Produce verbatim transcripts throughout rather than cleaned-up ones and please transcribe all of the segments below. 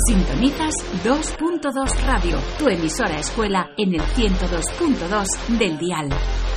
Sintonizas dos punto dos Radio, tu emisora escuela en el ciento dos punto dos del dial.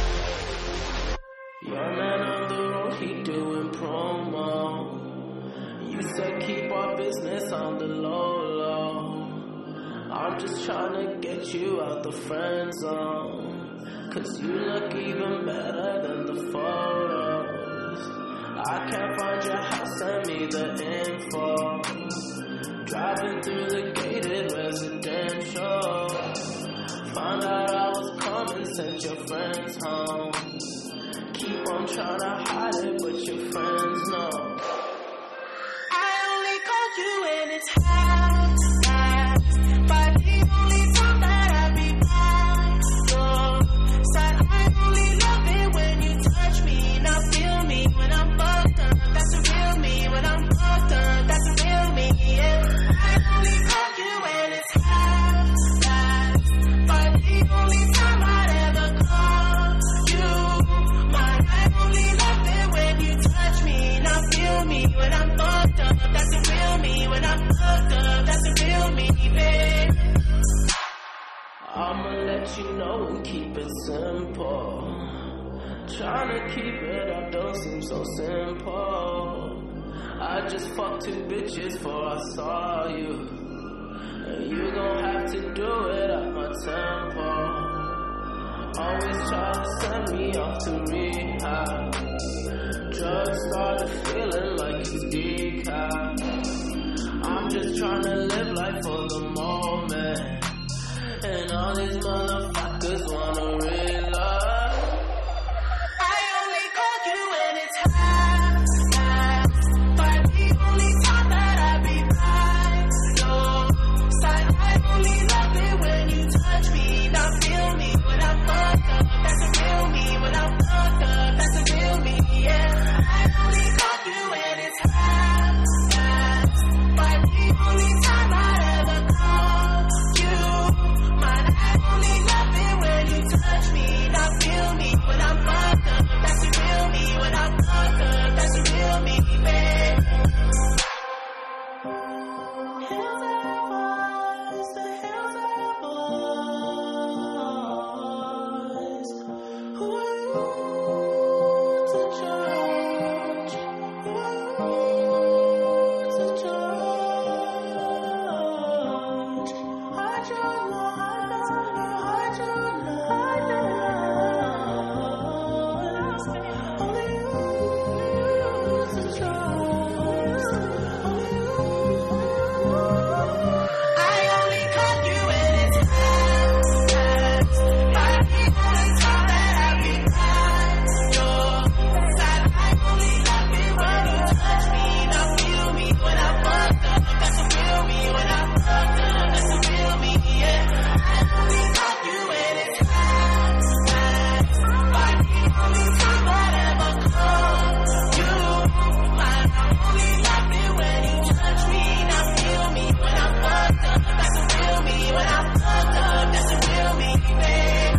I'm just trying to get you out the friend zone, 'cause you look even better than the photos. I can't find your house, send me the info. Driving through the gated residential, found out I was coming, sent your friends home. Keep on trying to hide it, but your friends know. I only called you when it's high, but the only time that I be by your side. I only love it when you touch me, now feel me when I'm fucked up. That's the real me when I'm fucked up. That's the real me, yeah. I only call you when it's high, but the only time I'd ever call you mine. I only love it when you touch me, now feel me when I'm fucked up. That's the real me when I'm fucked up. That's the real me, babe. I'ma let you know and keep it simple. Trying to keep it up don't seem so simple. I just fucked two bitches before I saw you, and you gon' have to do it at my tempo. Always try to send me off to rehab. Drugs started feeling like it's decaf. I'm just trying to live life for the moment, and all these motherfuckers wanna realize. I only call you when it's high, but the only time that I be by your side. I only love it when you touch me, now feel me when I'm fucked up. That's the real me when I'm fucked up. That's the real me, yeah. I only call you when it's high, but the only time I'd ever call you mine. I only love it when you touch me, now feel me when I'm fucked up. That's the real me when I'm fucked up. That's the real me, babe. Hills and boys, the hills and boys. Who are you to judge? Who are you to judge? Hide your love, hide your lies. Only you to trust. Only you. I only call you when it's high, but the only time that I be by your side. I only love it when you touch me, now feel me when I'm fucked up. That's the real me when I'm fucked up. That's the real me, yeah. I only call you when it's high, but the only time I'd ever call you mine. I only love it when you touch me, now feel me when I'm fucked up. That's the real me when I'm fucked up. That's the real me, babe.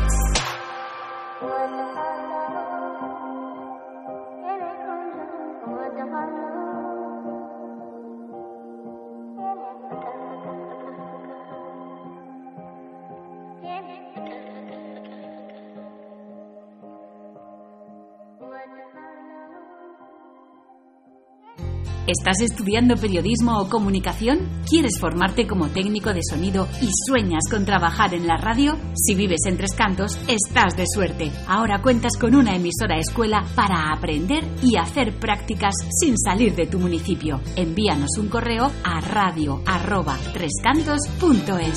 ¿Estás estudiando periodismo o comunicación? ¿Quieres formarte como técnico de sonido y sueñas con trabajar en la radio? Si vives en Tres Cantos, estás de suerte. Ahora cuentas con una emisora escuela para aprender y hacer prácticas sin salir de tu municipio. Envíanos un correo a radio arroba trescantos punto es.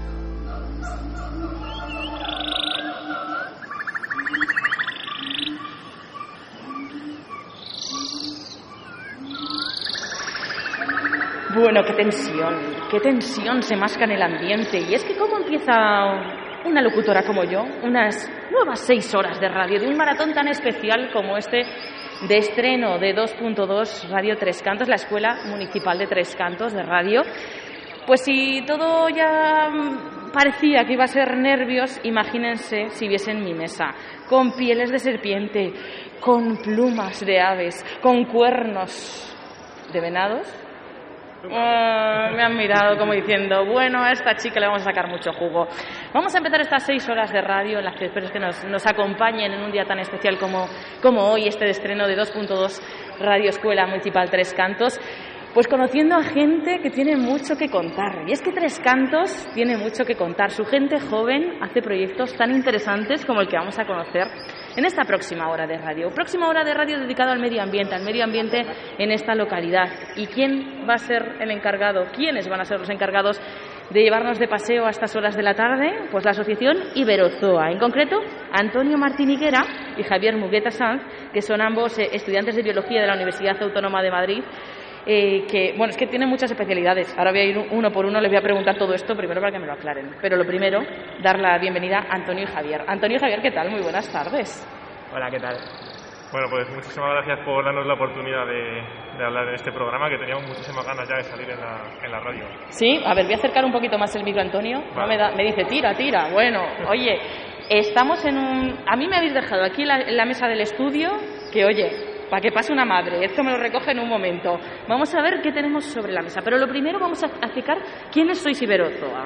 Bueno, qué tensión, qué tensión se masca en el ambiente. Y es que cómo empieza una locutora como yo, unas nuevas seis horas de radio, de un maratón tan especial como este de estreno de dos punto dos Radio Tres Cantos, la Escuela Municipal de Tres Cantos de Radio. Pues si todo ya parecía que iba a ser nervios, imagínense si viesen mi mesa, con pieles de serpiente, con plumas de aves, con cuernos de venados Oh, me han mirado como diciendo, bueno, a esta chica le vamos a sacar mucho jugo. Vamos a empezar estas seis horas de radio en las que espero que nos, nos acompañen en un día tan especial como, como hoy, este de estreno de dos punto dos Radio Escuela Municipal Tres Cantos. Pues conociendo a gente que tiene mucho que contar. Y es que Tres Cantos tiene mucho que contar. Su gente joven hace proyectos tan interesantes como el que vamos a conocer en esta próxima hora de radio. Próxima hora de radio dedicada al medio ambiente, al medio ambiente en esta localidad. ¿Y quién va a ser el encargado? ¿Quiénes van a ser los encargados de llevarnos de paseo a estas horas de la tarde? Pues la asociación Iberozoa. En concreto, Antonio Martín Higuera y Javier Mugueta Sanz, que son ambos eh, estudiantes de Biología de la Universidad Autónoma de Madrid. Eh, que, bueno, es que tienen muchas especialidades. Ahora voy a ir uno por uno, les voy a preguntar todo esto primero para que me lo aclaren. Pero lo primero, dar la bienvenida a Antonio y Javier. Antonio y Javier, ¿qué tal? Muy buenas tardes. Hola, ¿qué tal? Bueno, pues muchísimas gracias por darnos la oportunidad de, de hablar en este programa, que teníamos muchísimas ganas ya de salir en la, en la radio. Sí, a ver, voy a acercar un poquito más el micro, Antonio. Vale. No me, da, me dice, tira, tira. Bueno, oye, estamos en un... A mí me habéis dejado aquí la, en la mesa del estudio, que oye... para que pase una madre, esto me lo recoge en un momento. Vamos a ver qué tenemos sobre la mesa, pero lo primero vamos a explicar quiénes sois Iberozoa.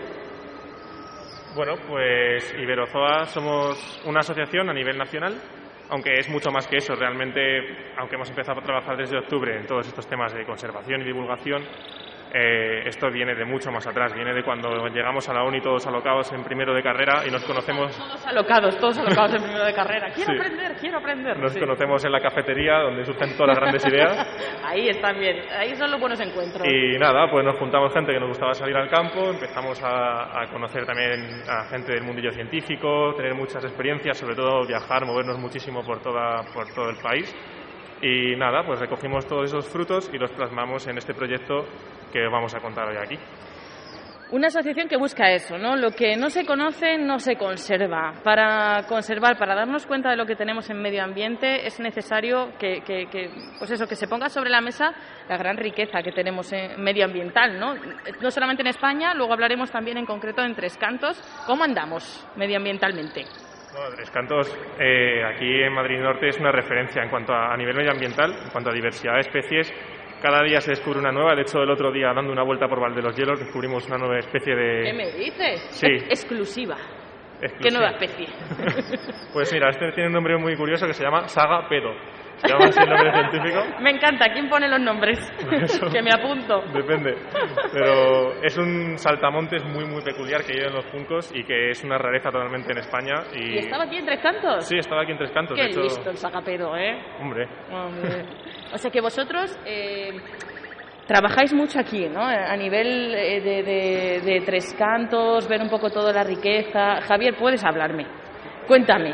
Bueno, pues Iberozoa somos una asociación a nivel nacional, aunque es mucho más que eso. Realmente, aunque hemos empezado a trabajar desde octubre en todos estos temas de conservación y divulgación, eh, esto viene de mucho más atrás, viene de cuando llegamos a la uni todos alocados en primero de carrera y nos conocemos... Todos alocados, todos alocados en primero de carrera. Quiero Sí. aprender, quiero aprender. Nos Sí. conocemos en la cafetería, donde surgen todas las grandes ideas. Ahí están bien, ahí son los buenos encuentros. Y nada, pues nos juntamos gente que nos gustaba salir al campo, empezamos a, a conocer también a gente del mundillo científico, tener muchas experiencias, sobre todo viajar, movernos muchísimo por, toda, por todo el país. Y nada, pues recogimos todos esos frutos y los plasmamos en este proyecto que os vamos a contar hoy aquí. Una asociación que busca eso, ¿no? Lo que no se conoce no se conserva. Para conservar, para darnos cuenta de lo que tenemos en medio ambiente, es necesario que, que, que, pues eso, que se ponga sobre la mesa la gran riqueza que tenemos en medioambiental, ¿no? No solamente en España, luego hablaremos también en concreto en Tres Cantos. ¿Cómo andamos medioambientalmente? Bueno, Tres Cantos, eh, aquí en Madrid Norte, es una referencia en cuanto a, a nivel medioambiental, en cuanto a diversidad de especies. Cada día se descubre una nueva. De hecho, el otro día, dando una vuelta por Valdehielos, descubrimos una nueva especie de... ¿Qué me dices? Sí. Es exclusiva. Exclusiva. ¿Qué nueva especie? Pues mira, este tiene un nombre muy curioso que se llama Saga Pedo. Se llama así el nombre científico. Me encanta. ¿Quién pone los nombres? Eso. Que me apunto. Depende. Pero es un saltamontes muy, muy peculiar que vive en los juncos y que es una rareza totalmente en España. ¿Y, ¿Y estaba aquí en Tres Cantos? Sí, estaba aquí en Tres Cantos. Qué de hecho... listo el sagapedo, ¿eh? Hombre. Hombre. O sea que vosotros eh, trabajáis mucho aquí, ¿no? A nivel eh, de, de, de Tres Cantos, ver un poco toda la riqueza. Javier, ¿puedes hablarme? Cuéntame.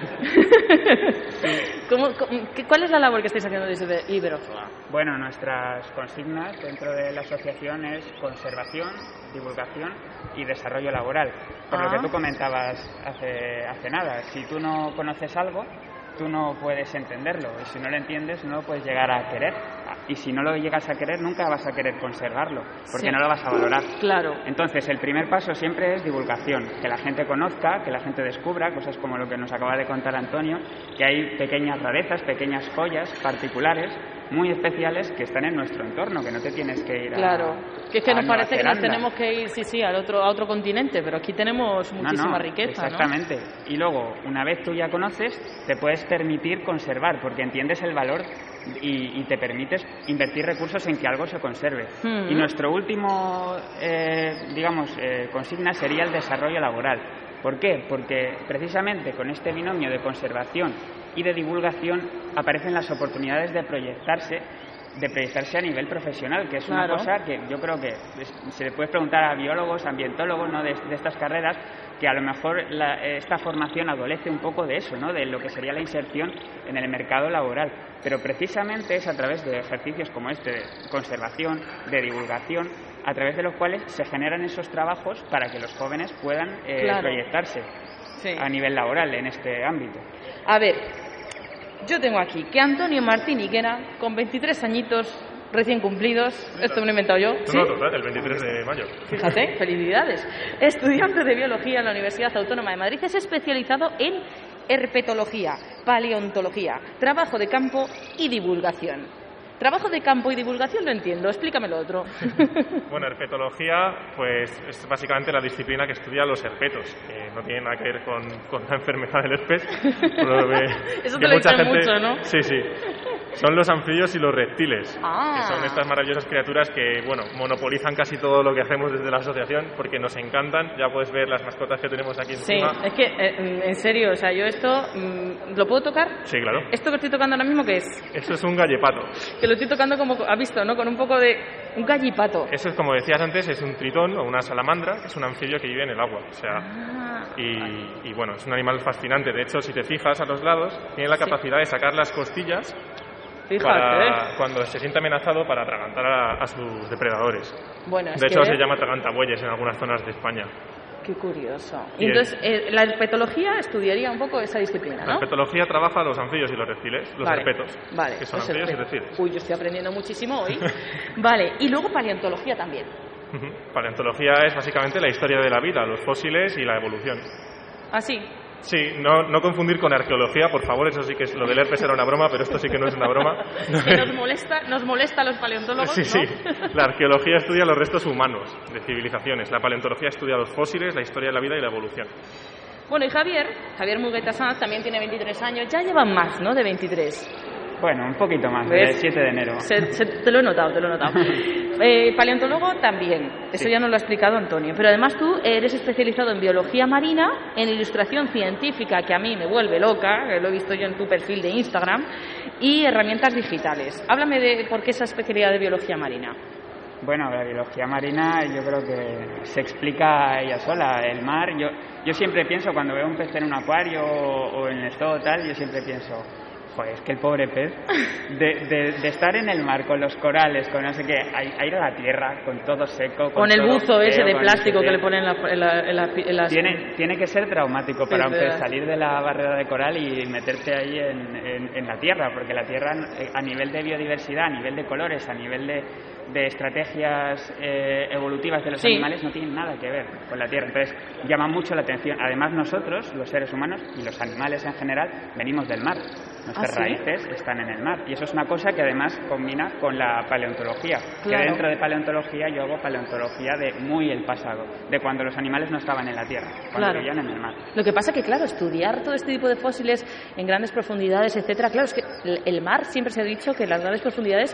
¿Cómo, cómo, ¿Cuál es la labor que estáis haciendo desde Iberozoa? Bueno, nuestras consignas dentro de la asociación es conservación, divulgación y desarrollo laboral. Por Ah. lo que tú comentabas hace, hace nada, si tú no conoces algo, tú no puedes entenderlo, y si no lo entiendes no puedes llegar a querer, y si no lo llegas a querer nunca vas a querer conservarlo, porque Sí. no lo vas a valorar. Claro. Entonces, el primer paso siempre es divulgación, que la gente conozca, que la gente descubra cosas como lo que nos acaba de contar Antonio, que hay pequeñas rarezas, pequeñas joyas particulares, muy especiales, que están en nuestro entorno, que no te tienes que ir a... Claro, que es que a nos Nueva parece que nos Zelanda. tenemos que ir, sí, sí, al otro, a otro continente, pero aquí tenemos No, muchísima no, riqueza, exactamente. Y luego, una vez tú ya conoces, te puedes permitir conservar, porque entiendes el valor y, y te permites invertir recursos en que algo se conserve. Mm. Y nuestro último, eh, digamos, eh, consigna sería el desarrollo laboral. ¿Por qué? Porque precisamente con este binomio de conservación y de divulgación aparecen las oportunidades de proyectarse de proyectarse a nivel profesional, que es Claro. una cosa que yo creo que es- se le puede preguntar a biólogos, ambientólogos, ¿no?, de, de estas carreras, que a lo mejor la- esta formación adolece un poco de eso, ¿no?, de lo que sería la inserción en el mercado laboral. Pero precisamente es a través de ejercicios como este de conservación, de divulgación, a través de los cuales se generan esos trabajos para que los jóvenes puedan eh, Claro. proyectarse Sí. a nivel laboral en este ámbito. A ver, yo tengo aquí que Antonio Martín Higuera, con veintitrés añitos recién cumplidos, esto me lo he inventado yo, ¿sí? No, no, total, el veintitrés de mayo. Fíjate, felicidades. Estudiante de Biología en la Universidad Autónoma de Madrid, es especializado en herpetología, paleontología, trabajo de campo y divulgación. Trabajo de campo y divulgación lo entiendo, explícame lo otro. Bueno, herpetología pues es básicamente la disciplina que estudia los herpetos, que no tiene nada que ver con, con la enfermedad del herpes. Eso te lo dicen gente... mucho, ¿no? Sí, sí. Son los anfibios y los reptiles, ah. que son estas maravillosas criaturas que, bueno, monopolizan casi todo lo que hacemos desde la asociación porque nos encantan. Ya puedes ver las mascotas que tenemos aquí encima. Sí, es que, eh, en serio, o sea, yo esto, ¿lo puedo tocar? Sí, claro. ¿Esto que estoy tocando ahora mismo qué es? Eso es un gallipato. Que lo estoy tocando como, has visto, ¿no? Con un poco de... un gallipato. Eso es, como decías antes, es un tritón o una salamandra, que es un anfibio que vive en el agua. O sea, ah. y, y bueno, es un animal fascinante. De hecho, si te fijas a los lados, tiene la capacidad sí. de sacar las costillas para, cuando se siente amenazado para atragantar a, a sus depredadores. Bueno, es de hecho, que... se llama atragantabueyes en algunas zonas de España. Qué curioso. Y entonces, eh, la herpetología estudiaría un poco esa disciplina, ¿no? La herpetología trabaja los anfibios y los reptiles, los vale. herpetos, vale. que son pues anfibios el... y reptiles. Uy, yo estoy aprendiendo muchísimo hoy. Vale, y luego paleontología también. Uh-huh. Paleontología es básicamente la historia de la vida, los fósiles y la evolución. ¿Ah, sí? Sí, no, no confundir con arqueología, por favor, eso sí que es, lo del herpes era una broma, pero esto sí que no es una broma. Que nos molesta, nos molesta a los paleontólogos, sí, ¿no? Sí, la arqueología estudia los restos humanos de civilizaciones, la paleontología estudia los fósiles, la historia de la vida y la evolución. Bueno, y Javier, Javier Mugueta Sanz también tiene veintitrés años, ya llevan más, ¿no?, de veintitrés. Bueno, un poquito más, del siete de enero. Se, se, te lo he notado, te lo he notado. eh, paleontólogo también, eso sí. Ya nos lo ha explicado Antonio. Pero además tú eres especializado en biología marina, en ilustración científica, que a mí me vuelve loca, que lo he visto yo en tu perfil de Instagram, y herramientas digitales. Háblame de por qué esa especialidad de biología marina. Bueno, la biología marina yo creo que se explica ella sola. El mar, yo, yo siempre pienso, cuando veo un pez en un acuario o, o en el estado tal, yo siempre pienso... Joder, es que el pobre pez, de, de, de estar en el mar con los corales, con no sé qué, a ir a la tierra, con todo seco... Con, con el todo buzo ese feo, de plástico que le ponen en, la, en, la, en, la, en las... Tiene, tiene que ser traumático para sí, un pez salir de la barrera de coral y meterte ahí en, en, en la tierra, porque la tierra a nivel de biodiversidad, a nivel de colores, a nivel de, de estrategias eh, evolutivas de los sí. animales no tienen nada que ver con la tierra. Entonces llama mucho la atención. Además nosotros, los seres humanos y los animales en general, venimos del mar. Nuestras ¿Ah, sí? raíces están en el mar. Y eso es una cosa que además combina con la paleontología. Claro. Que dentro de paleontología yo hago paleontología de muy el pasado, de cuando los animales no estaban en la tierra, cuando claro. vivían en el mar. Lo que pasa que, claro, estudiar todo este tipo de fósiles en grandes profundidades, etcétera, claro, es que el mar siempre se ha dicho que las grandes profundidades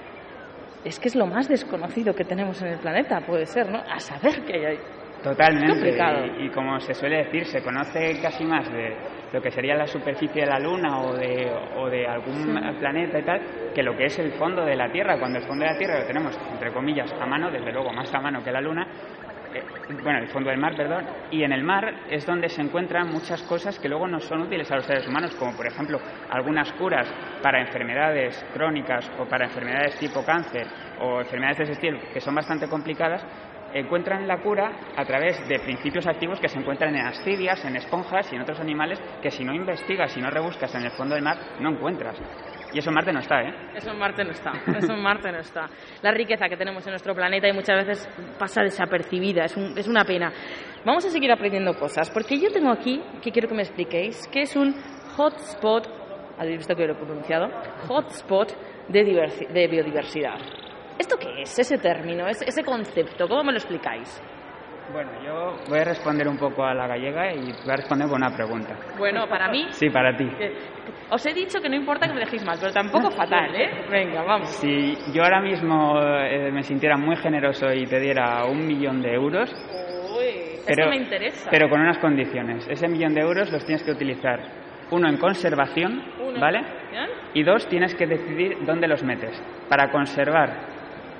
es que es lo más desconocido que tenemos en el planeta, puede ser, ¿no? A saber qué hay ahí. Totalmente, y, y como se suele decir, se conoce casi más de lo que sería la superficie de la Luna o de, o de algún sí. planeta y tal, que lo que es el fondo de la Tierra, cuando el fondo de la Tierra lo tenemos, entre comillas, a mano, desde luego más a mano que la Luna, eh, bueno, el fondo del mar, perdón, y en el mar es donde se encuentran muchas cosas que luego no son útiles a los seres humanos, como por ejemplo algunas curas para enfermedades crónicas o para enfermedades tipo cáncer o enfermedades de ese estilo, que son bastante complicadas. Encuentran la cura a través de principios activos que se encuentran en ascidias, en esponjas y en otros animales que si no investigas, si no rebuscas en el fondo del mar, no encuentras. Y eso en Marte no está, ¿eh? Eso en Marte no está, eso en Marte no está. La riqueza que tenemos en nuestro planeta y muchas veces pasa desapercibida, es, un, es una pena. Vamos a seguir aprendiendo cosas, porque yo tengo aquí, que quiero que me expliquéis, que es un hotspot, habéis visto que lo he pronunciado, hotspot de, diversi- de biodiversidad. ¿Esto qué es, ese término, ese, ese concepto? ¿Cómo me lo explicáis? Bueno, yo voy a responder un poco a la gallega y voy a responder con una pregunta. Bueno, ¿para mí? Sí, para ti. Os he dicho que no importa que me dejéis mal, pero tampoco fatal, ¿eh? Venga, vamos. Si yo ahora mismo eh, me sintiera muy generoso y te diera un millón de euros... Uy, pero, eso me interesa. Pero con unas condiciones. Ese millón de euros los tienes que utilizar. Uno, en conservación, Uno. ¿vale? ¿Bien? Y dos, tienes que decidir dónde los metes. Para conservar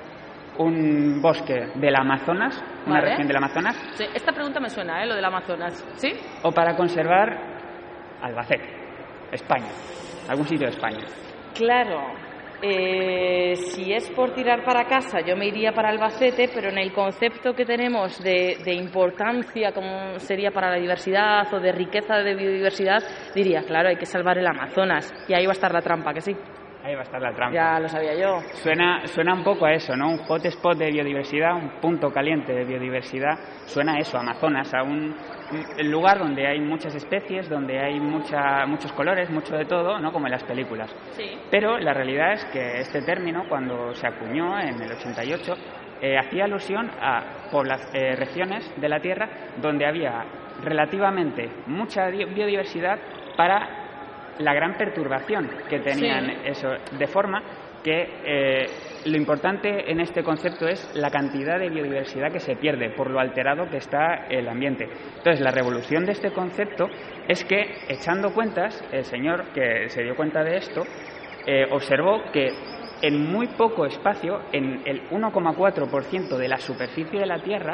un bosque del Amazonas, una vale. región del Amazonas. Sí, esta pregunta me suena, ¿eh? Lo del Amazonas. ¿Sí? O para conservar Albacete, España, algún sitio de España. Claro. Eh, si es por tirar para casa, yo me iría para Albacete, pero en el concepto que tenemos de, de importancia, como sería para la diversidad o de riqueza de biodiversidad, diría, claro, hay que salvar el Amazonas. Y ahí va a estar la trampa, ¿que sí? Ahí va a estar la trampa. Ya lo sabía yo. Suena, suena un poco a eso, ¿no? Un hotspot de biodiversidad, un punto caliente de biodiversidad. Suena a eso, a Amazonas, a un, un lugar donde hay muchas especies, donde hay mucha, muchos colores, mucho de todo, ¿no? Como en las películas. Sí. Pero la realidad es que este término, cuando se acuñó en el ochenta y ocho, eh, hacía alusión a pobla- eh, regiones de la Tierra donde había relativamente mucha biodiversidad para la gran perturbación que tenían, sí. Eso, de forma que eh, lo importante en este concepto es la cantidad de biodiversidad que se pierde por lo alterado que está el ambiente. Entonces, la revolución de este concepto es que, echando cuentas, el señor que se dio cuenta de esto, eh, observó que en muy poco espacio, en el uno coma cuatro por ciento de la superficie de la Tierra,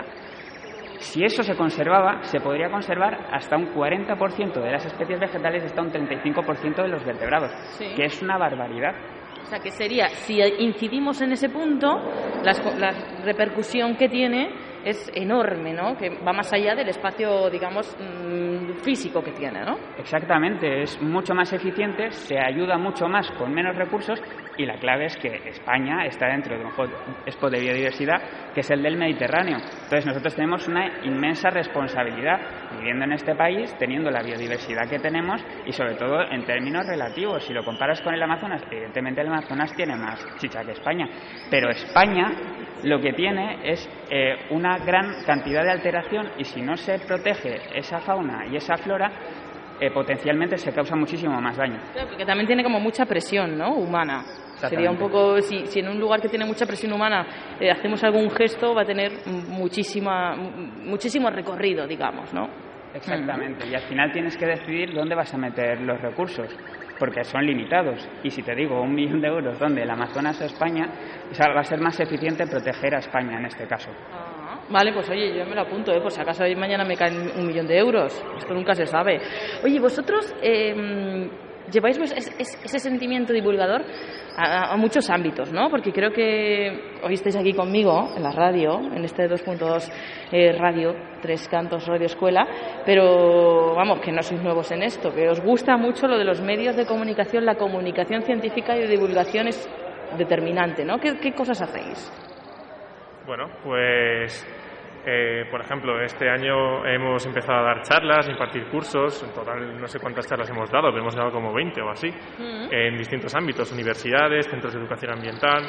si eso se conservaba, se podría conservar hasta un cuarenta por ciento de las especies vegetales y hasta un treinta y cinco por ciento de los vertebrados, sí. Que es una barbaridad. O sea, que sería, si incidimos en ese punto, las, la repercusión que tiene es enorme, ¿no? Que va más allá del espacio, digamos, físico que tiene, ¿no? Exactamente, es mucho más eficiente, se ayuda mucho más con menos recursos y la clave es que España está dentro de un spot de biodiversidad que es el del Mediterráneo. Entonces nosotros tenemos una inmensa responsabilidad viviendo en este país, teniendo la biodiversidad que tenemos y sobre todo en términos relativos. Si lo comparas con el Amazonas, evidentemente el Amazonas tiene más chicha que España, pero España lo que tiene es eh, una gran cantidad de alteración y si no se protege esa fauna y esa flora, eh, potencialmente se causa muchísimo más daño. Claro, porque también tiene como mucha presión, ¿no? Humana. Sería un poco, si, si en un lugar que tiene mucha presión humana eh, hacemos algún gesto, va a tener muchísima, muchísimo recorrido, digamos, ¿no? Exactamente, mm. Y al final tienes que decidir dónde vas a meter los recursos, porque son limitados. Y si te digo un millón de euros, ¿dónde? ¿El Amazonas o España? O sea, va a ser más eficiente proteger a España en este caso. Ah, vale, pues oye, yo me lo apunto, ¿eh? Por si acaso mañana me caen un millón de euros. Esto nunca se sabe. Oye, vosotros eh, lleváis ese sentimiento divulgador a, a muchos ámbitos, ¿no? Porque creo que hoy estáis aquí conmigo en la radio, en este dos punto dos eh, radio, Tres Cantos Radio Escuela, pero vamos, que no sois nuevos en esto, que os gusta mucho lo de los medios de comunicación, la comunicación científica y de divulgación es determinante, ¿no? ¿Qué, qué cosas hacéis? Bueno, pues Eh, por ejemplo, este año hemos empezado a dar charlas, impartir cursos, en total no sé cuántas charlas hemos dado, pero hemos dado como veinte o así, uh-huh. en distintos ámbitos, universidades, centros de educación ambiental.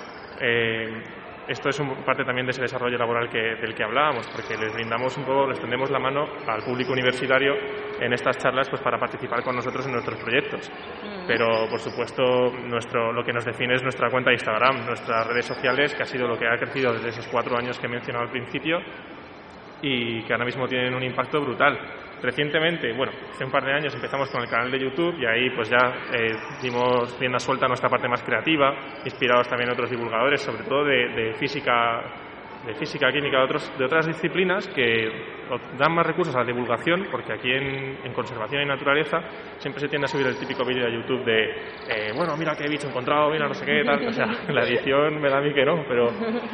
Eh, esto es un, parte también de ese desarrollo laboral que, del que hablábamos, porque les brindamos un poco, les tendemos la mano al público universitario en estas charlas pues para participar con nosotros en nuestros proyectos. Uh-huh. Pero, por supuesto, nuestro, lo que nos define es nuestra cuenta de Instagram, nuestras redes sociales, que ha sido lo que ha crecido desde esos cuatro años que he mencionado al principio y que ahora mismo tienen un impacto brutal. Recientemente, bueno, hace un par de años empezamos con el canal de YouTube y ahí pues ya eh, dimos rienda suelta a nuestra parte más creativa, inspirados también en otros divulgadores, sobre todo de, de física, de física, química, de, otros, de otras disciplinas que dan más recursos a la divulgación, porque aquí en, en conservación y naturaleza siempre se tiende a subir el típico vídeo de YouTube de eh, bueno, mira qué bicho he encontrado, mira no sé qué, tal, o sea, la edición me da a mí que no, pero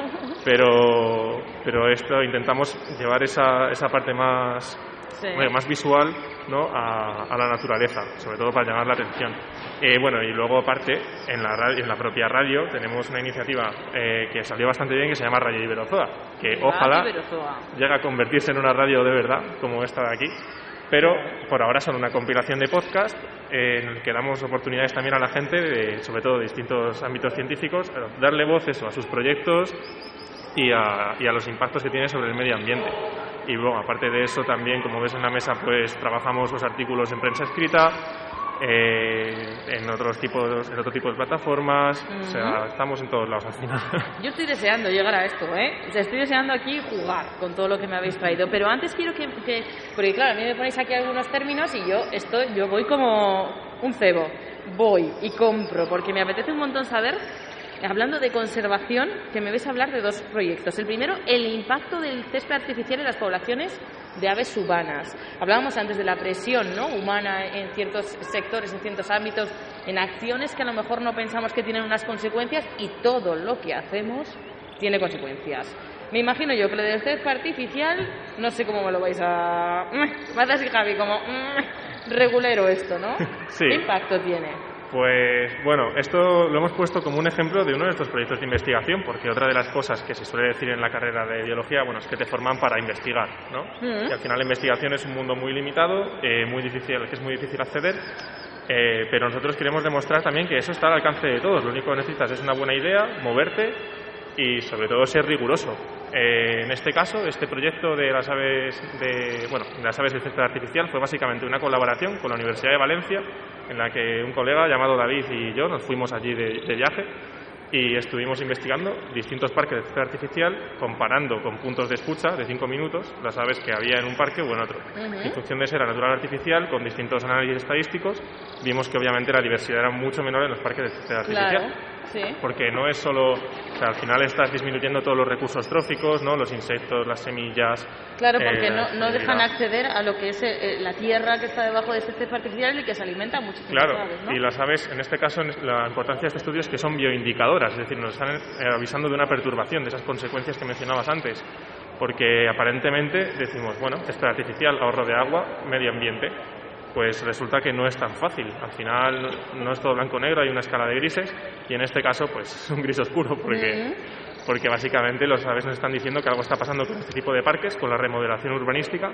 pero pero esto intentamos llevar esa, esa parte más Sí. más visual, ¿no? a, a la naturaleza, sobre todo para llamar la atención. Eh, bueno, y luego aparte, en la, radio, en la propia radio tenemos una iniciativa eh, que salió bastante bien, que se llama Radio Iberozoa, que Radio ojalá Iberozoa. llegue a convertirse en una radio de verdad, como esta de aquí, pero por ahora son una compilación de podcast eh, en el que damos oportunidades también a la gente, de, sobre todo de distintos ámbitos científicos, darle voz eso, a sus proyectos y a, y a los impactos que tiene sobre el medio ambiente. Y luego, aparte de eso, también, como ves en la mesa, pues trabajamos los artículos en prensa escrita, eh, en otros tipos, en otro tipo de plataformas, uh-huh. o sea, estamos en todos lados al final. Yo estoy deseando llegar a esto, ¿eh? O sea, estoy deseando aquí jugar con todo lo que me habéis traído, pero antes quiero que, que porque claro, a mí me ponéis aquí algunos términos y yo esto, yo voy como un cebo, voy y compro, porque me apetece un montón saber. Hablando de conservación, que me ves hablar de dos proyectos. El primero, el impacto del césped artificial en las poblaciones de aves urbanas. Hablábamos antes de la presión, ¿no?, humana en ciertos sectores, en ciertos ámbitos, en acciones que a lo mejor no pensamos que tienen unas consecuencias y todo lo que hacemos tiene consecuencias. Me imagino yo que lo del césped artificial, no sé cómo me lo vais a... Me hace así, Javi, como regulero esto, ¿no? Sí. ¿Qué impacto tiene? Pues bueno, esto lo hemos puesto como un ejemplo de uno de estos proyectos de investigación, porque otra de las cosas que se suele decir en la carrera de biología, bueno, es que te forman para investigar, ¿no? Mm. Y al final la investigación es un mundo muy limitado, eh, muy difícil, que es muy difícil acceder, eh, pero nosotros queremos demostrar también que eso está al alcance de todos. Lo único que necesitas es una buena idea, moverte y sobre todo ser riguroso. Eh, en este caso, este proyecto de las aves de, bueno, de las aves del césped artificial fue básicamente una colaboración con la Universidad de Valencia, en la que un colega llamado David y yo nos fuimos allí de, de viaje y estuvimos investigando distintos parques de césped artificial, comparando con puntos de escucha de cinco minutos las aves que había en un parque o en otro. Uh-huh. En función de ser natural o artificial, con distintos análisis estadísticos, vimos que obviamente la diversidad era mucho menor en los parques de césped artificial. Claro. Sí. Porque no es solo, o sea, al final estás disminuyendo todos los recursos tróficos, ¿no? Los insectos, las semillas. Claro, porque eh, no, no dejan acceder a lo que es eh, la tierra que está debajo de este césped artificial y que se alimenta muchísimo. Claro, aves, ¿no? Y las aves, en este caso, la importancia de este estudio es que son bioindicadoras, es decir, nos están eh, avisando de una perturbación, de esas consecuencias que mencionabas antes, porque aparentemente decimos, bueno, césped artificial, ahorro de agua, medio ambiente. Pues resulta que no es tan fácil. Al final no es todo blanco-negro, hay una escala de grises y en este caso pues es un gris oscuro porque, uh-huh. porque básicamente los aves nos están diciendo que algo está pasando con este tipo de parques, con la remodelación urbanística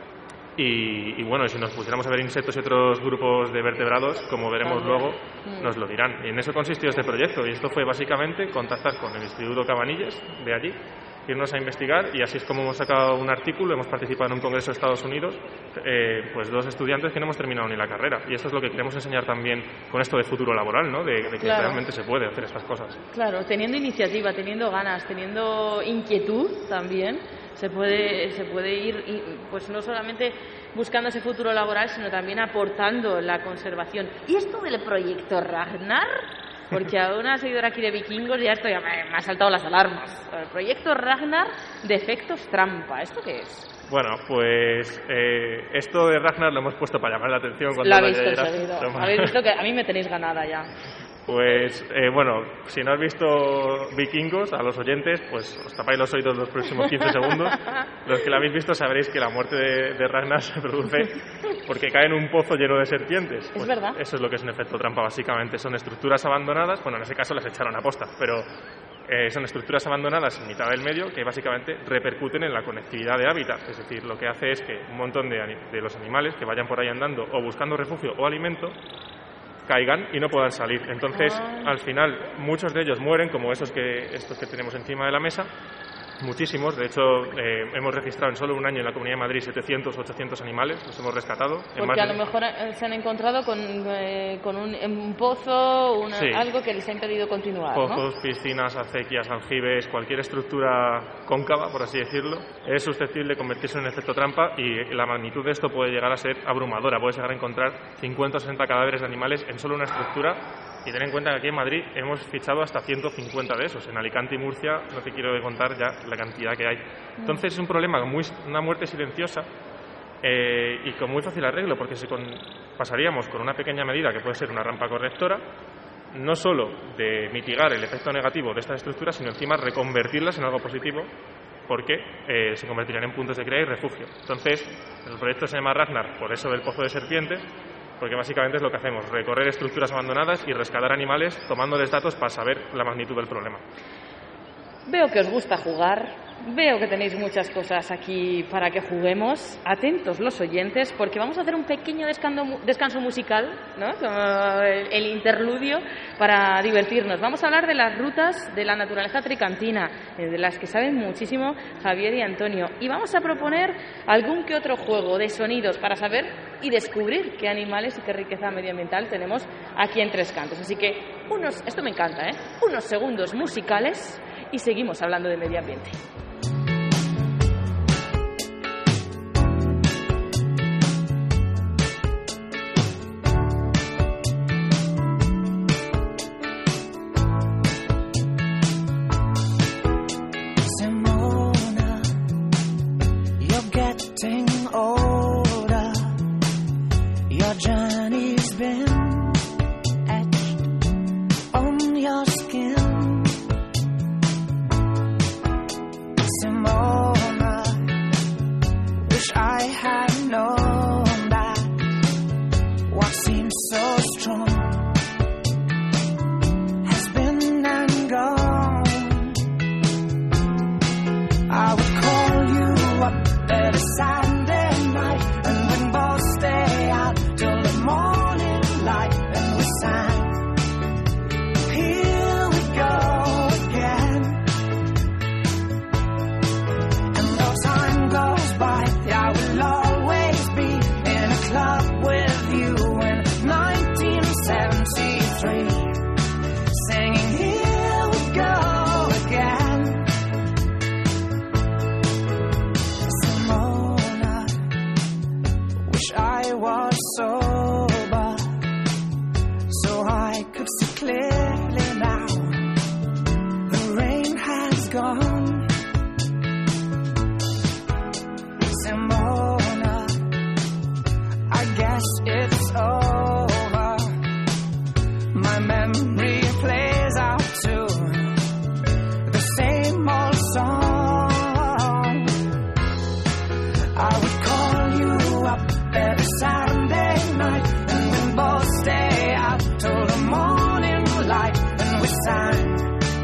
y, y bueno, si nos pusiéramos a ver insectos y otros grupos de vertebrados, como veremos uh-huh. luego, uh-huh. nos lo dirán. Y en eso consistió este proyecto y esto fue básicamente contactar con el Instituto Cabanilles de allí, irnos a investigar y así es como hemos sacado un artículo, hemos participado en un congreso de Estados Unidos, eh, pues dos estudiantes que no hemos terminado ni la carrera y eso es lo que queremos enseñar también con esto de futuro laboral, ¿no? De, de que claro. realmente se puede hacer estas cosas. Claro, teniendo iniciativa, teniendo ganas, teniendo inquietud también, se puede, se puede ir, pues no solamente buscando ese futuro laboral, sino también aportando la conservación. ¿Y esto del proyecto Ragnar? Porque a una seguidora aquí de Vikingos ya estoy, me ha saltado las alarmas. El proyecto Ragnar de efectos trampa. ¿Esto qué es? Bueno, pues eh, esto de Ragnar lo hemos puesto para llamar la atención. Cuando lo habéis conseguido. Habéis visto que a mí me tenéis ganada ya. Pues, eh, bueno, si no has visto Vikingos, a los oyentes, pues os tapáis los oídos los próximos quince segundos. Los que lo habéis visto sabréis que la muerte de, de Ragnar se produce porque cae en un pozo lleno de serpientes. Es pues verdad. Eso es lo que es un efecto trampa, básicamente. Son estructuras abandonadas, bueno, en ese caso las echaron a posta, pero eh, son estructuras abandonadas en mitad del medio que básicamente repercuten en la conectividad de hábitat. Es decir, lo que hace es que un montón de, de los animales que vayan por ahí andando o buscando refugio o alimento caigan y no puedan salir. Entonces, ah. al final, muchos de ellos mueren, como esos que, estos que tenemos encima de la mesa, muchísimos. De hecho, eh, hemos registrado en solo un año en la Comunidad de Madrid setecientos, ochocientos animales, los hemos rescatado. Porque a lo mejor se han encontrado con, eh, con un, un pozo, una, sí. algo que les ha impedido continuar, Pozos, ¿no? piscinas, acequias, aljibes, cualquier estructura cóncava, por así decirlo, es susceptible de convertirse en un efecto trampa y la magnitud de esto puede llegar a ser abrumadora. Puedes llegar a encontrar cincuenta o sesenta cadáveres de animales en solo una estructura. Y ten en cuenta que aquí en Madrid hemos fichado hasta ciento cincuenta de esos. En Alicante y Murcia no te quiero contar ya la cantidad que hay. Entonces es un problema, muy, una muerte silenciosa eh, y con muy fácil arreglo, porque si con, pasaríamos con una pequeña medida que puede ser una rampa correctora, no solo de mitigar el efecto negativo de estas estructuras, sino encima reconvertirlas en algo positivo, porque eh, se convertirían en puntos de cría y refugio. Entonces, el proyecto se llama Ragnar, por eso del pozo de serpientes, porque básicamente es lo que hacemos, recorrer estructuras abandonadas y rescatar animales tomándoles datos para saber la magnitud del problema. Veo que os gusta jugar, veo que tenéis muchas cosas aquí para que juguemos. Atentos los oyentes, porque vamos a hacer un pequeño descanso, descanso musical, ¿no? Como el, el interludio para divertirnos. Vamos a hablar de las rutas de la naturaleza tricantina, de las que saben muchísimo Javier y Antonio. Y vamos a proponer algún que otro juego de sonidos para saber y descubrir qué animales y qué riqueza medioambiental tenemos aquí en Tres Cantos. Así que unos, esto me encanta, ¿eh? Unos segundos musicales y seguimos hablando de medio ambiente. Simona, you're getting older. Your journey's been etched on your skin. so I could see clearly now. The rain has gone. Simona, I guess it's over. My memory plays out to the same old song. I would call you up every Saturday night, and we'd both stay out till the morning light, and we sang,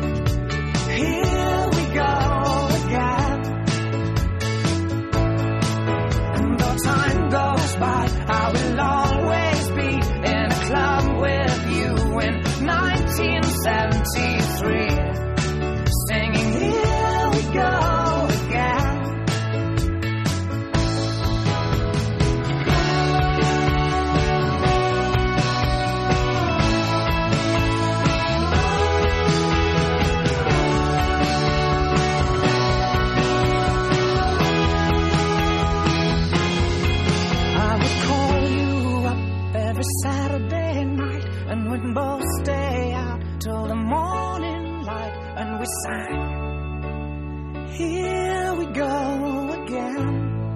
here we go again. And though time goes by, I will always be in a club with you in nineteen seventy-three, singing, here we go again. Saturday night, and we'd both stay out till the morning light, and we sang, here we go again.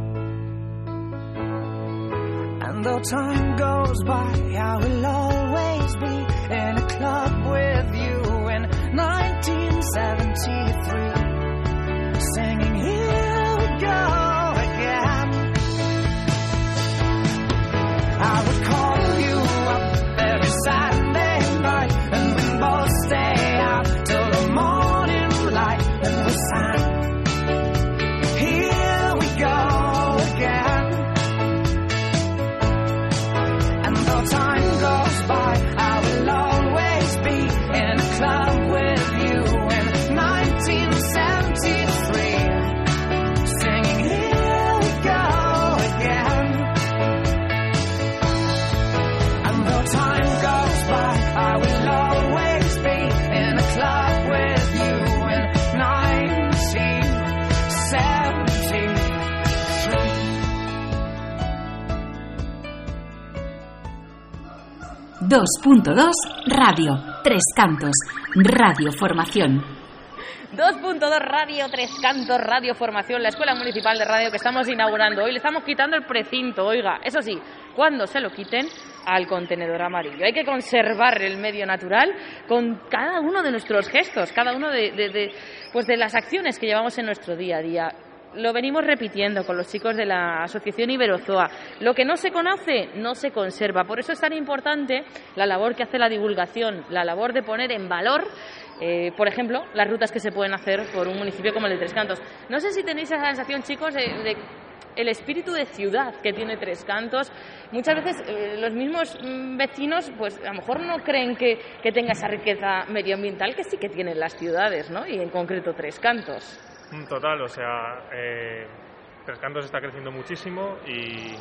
And though time goes by, I will always be in a club with you in nineteen seventy-three, singing, here we go again. I would call you up every Saturday night, and we'd both stay out till the morning light, and we sang, here we go again. And though time goes by, I will always be in a club with you in nineteen seventy-three, singing, here we go again. Time goes by, I will always be in a club with you in nineteen seventy-three. dos punto dos Radio, Tres Cantos, Radio Formación. dos punto dos Radio, Tres Cantos, Radio Formación, la Escuela Municipal de Radio que estamos inaugurando hoy. Le estamos quitando el precinto, oiga, eso sí, cuando se lo quiten, al contenedor amarillo. Hay que conservar el medio natural con cada uno de nuestros gestos, cada uno de, de, de, pues de las acciones que llevamos en nuestro día a día. Lo venimos repitiendo con los chicos de la Asociación Iberozoa. Lo que no se conoce, no se conserva. Por eso es tan importante la labor que hace la divulgación, la labor de poner en valor, eh, por ejemplo, las rutas que se pueden hacer por un municipio como el de Tres Cantos. No sé si tenéis esa sensación, chicos, de, de el espíritu de ciudad que tiene Tres Cantos. Muchas veces eh, los mismos mm, vecinos, pues a lo mejor no creen que, que tenga esa riqueza medioambiental que sí que tienen las ciudades, ¿no? Y en concreto Tres Cantos. Total, o sea, eh, Tres Cantos está creciendo muchísimo y,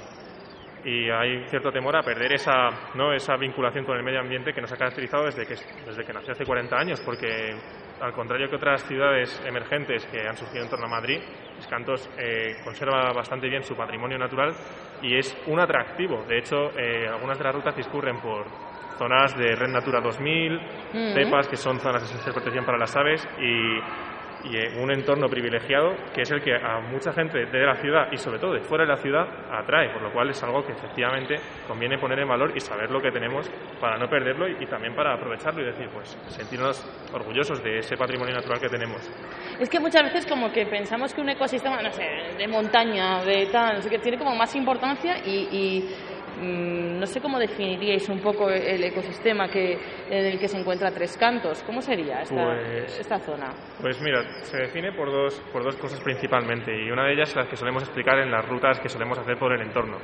y hay cierto temor a perder esa, ¿no?, esa vinculación con el medio ambiente que nos ha caracterizado desde que, desde que nació hace cuarenta años, porque al contrario que otras ciudades emergentes que han surgido en torno a Madrid, Tres Cantos eh, conserva bastante bien su patrimonio natural y es un atractivo. De hecho, eh, algunas de las rutas discurren por zonas de Red Natura dos mil, mm-hmm. Cepas, que son zonas de especial protección para las aves, y y un entorno privilegiado que es el que a mucha gente de la ciudad y sobre todo de fuera de la ciudad atrae, por lo cual es algo que efectivamente conviene poner en valor y saber lo que tenemos para no perderlo y, y también para aprovecharlo y decir, pues sentirnos orgullosos de ese patrimonio natural que tenemos. Es que muchas veces como que pensamos que un ecosistema, no sé, de montaña, de tal, no sé, que tiene como más importancia y, y mmm, no sé cómo definiríais un poco el ecosistema que, en el que se encuentra Tres Cantos. ¿Cómo sería esta, pues, esta zona? Pues mira, se define por dos, por dos cosas principalmente, y una de ellas es la que solemos explicar en las rutas que solemos hacer por el entorno.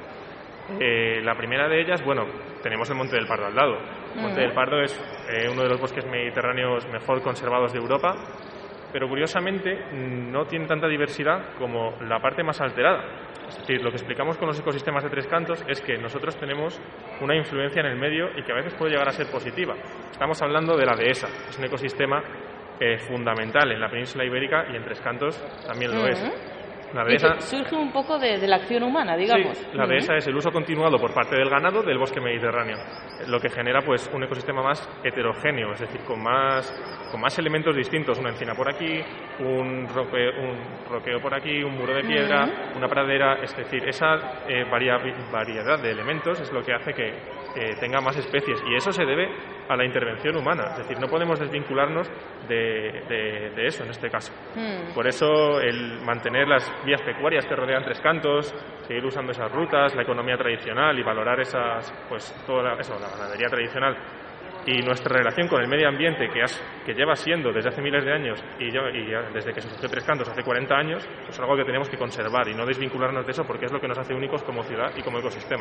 Eh, la primera de ellas, bueno, tenemos el Monte del Pardo al lado. El Monte uh-huh. del Pardo es eh, uno de los bosques mediterráneos mejor conservados de Europa, pero curiosamente no tiene tanta diversidad como la parte más alterada. Es decir, lo que explicamos con los ecosistemas de Tres Cantos es que nosotros tenemos una influencia en el medio y que a veces puede llegar a ser positiva. Estamos hablando de la dehesa, es un ecosistema eh, fundamental en la península ibérica y en Tres Cantos también lo uh-huh. es. La y dehesa, que surge un poco de, de la acción humana, digamos. sí, la dehesa es el uso continuado por parte del ganado del bosque mediterráneo, lo que genera pues un ecosistema más heterogéneo, es decir, con más, con más elementos distintos, una encina por aquí, un, roque, un roqueo por aquí, un muro de piedra, uh-huh. una pradera, es decir, esa eh, varia, variedad de elementos es lo que hace que eh, tenga más especies, y eso se debe a la intervención humana, es decir, no podemos desvincularnos de, de, de eso en este caso. Mm. Por eso el mantener las vías pecuarias que rodean Tres Cantos, seguir usando esas rutas, la economía tradicional y valorar esas, pues toda la, eso, la ganadería tradicional y nuestra relación con el medio ambiente que, has, que lleva siendo desde hace miles de años y, yo, y desde que surgió Tres Cantos hace cuarenta años, pues es algo que tenemos que conservar y no desvincularnos de eso porque es lo que nos hace únicos como ciudad y como ecosistema.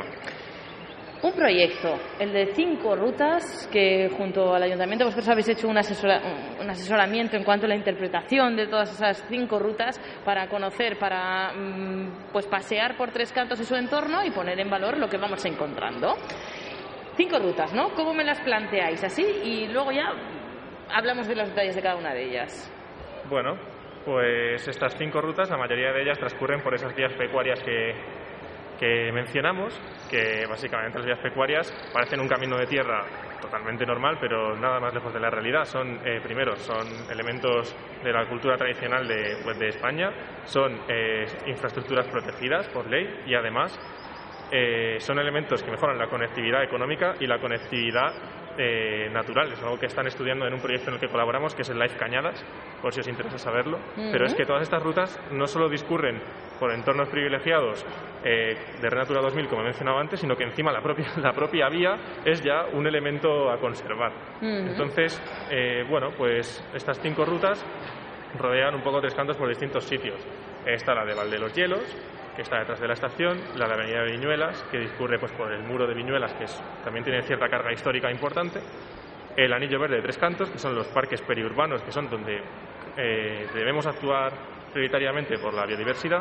Un proyecto, el de cinco rutas, que junto al Ayuntamiento vosotros habéis hecho un, asesora, un asesoramiento en cuanto a la interpretación de todas esas cinco rutas para conocer, para pues pasear por Tres Cantos y su entorno y poner en valor lo que vamos encontrando. Cinco rutas, ¿no? ¿Cómo me las planteáis? Así, y luego ya hablamos de los detalles de cada una de ellas. Bueno, pues estas cinco rutas, la mayoría de ellas transcurren por esas vías pecuarias que... que mencionamos, que básicamente las vías pecuarias parecen un camino de tierra totalmente normal, pero nada más lejos de la realidad. Son, eh, primero, son elementos de la cultura tradicional de, pues, de España, son eh, infraestructuras protegidas por ley y además eh, son elementos que mejoran la conectividad económica y la conectividad eh, natural. Es algo que están estudiando en un proyecto en el que colaboramos, que es el Life Cañadas, por si os interesa saberlo. Uh-huh. Pero es que todas estas rutas no solo discurren por entornos privilegiados eh, de Red Natura dos mil, como he mencionado antes, sino que encima la propia, la propia vía es ya un elemento a conservar. Uh-huh. Entonces, eh, bueno, pues estas cinco rutas rodean un poco Tres Cantos por distintos sitios. Está la de Val de los Hielos, que está detrás de la estación, la de Avenida de Viñuelas, que discurre pues por el muro de Viñuelas, que es, también tiene cierta carga histórica importante, el Anillo Verde de Tres Cantos, que son los parques periurbanos, que son donde eh, debemos actuar prioritariamente por la biodiversidad,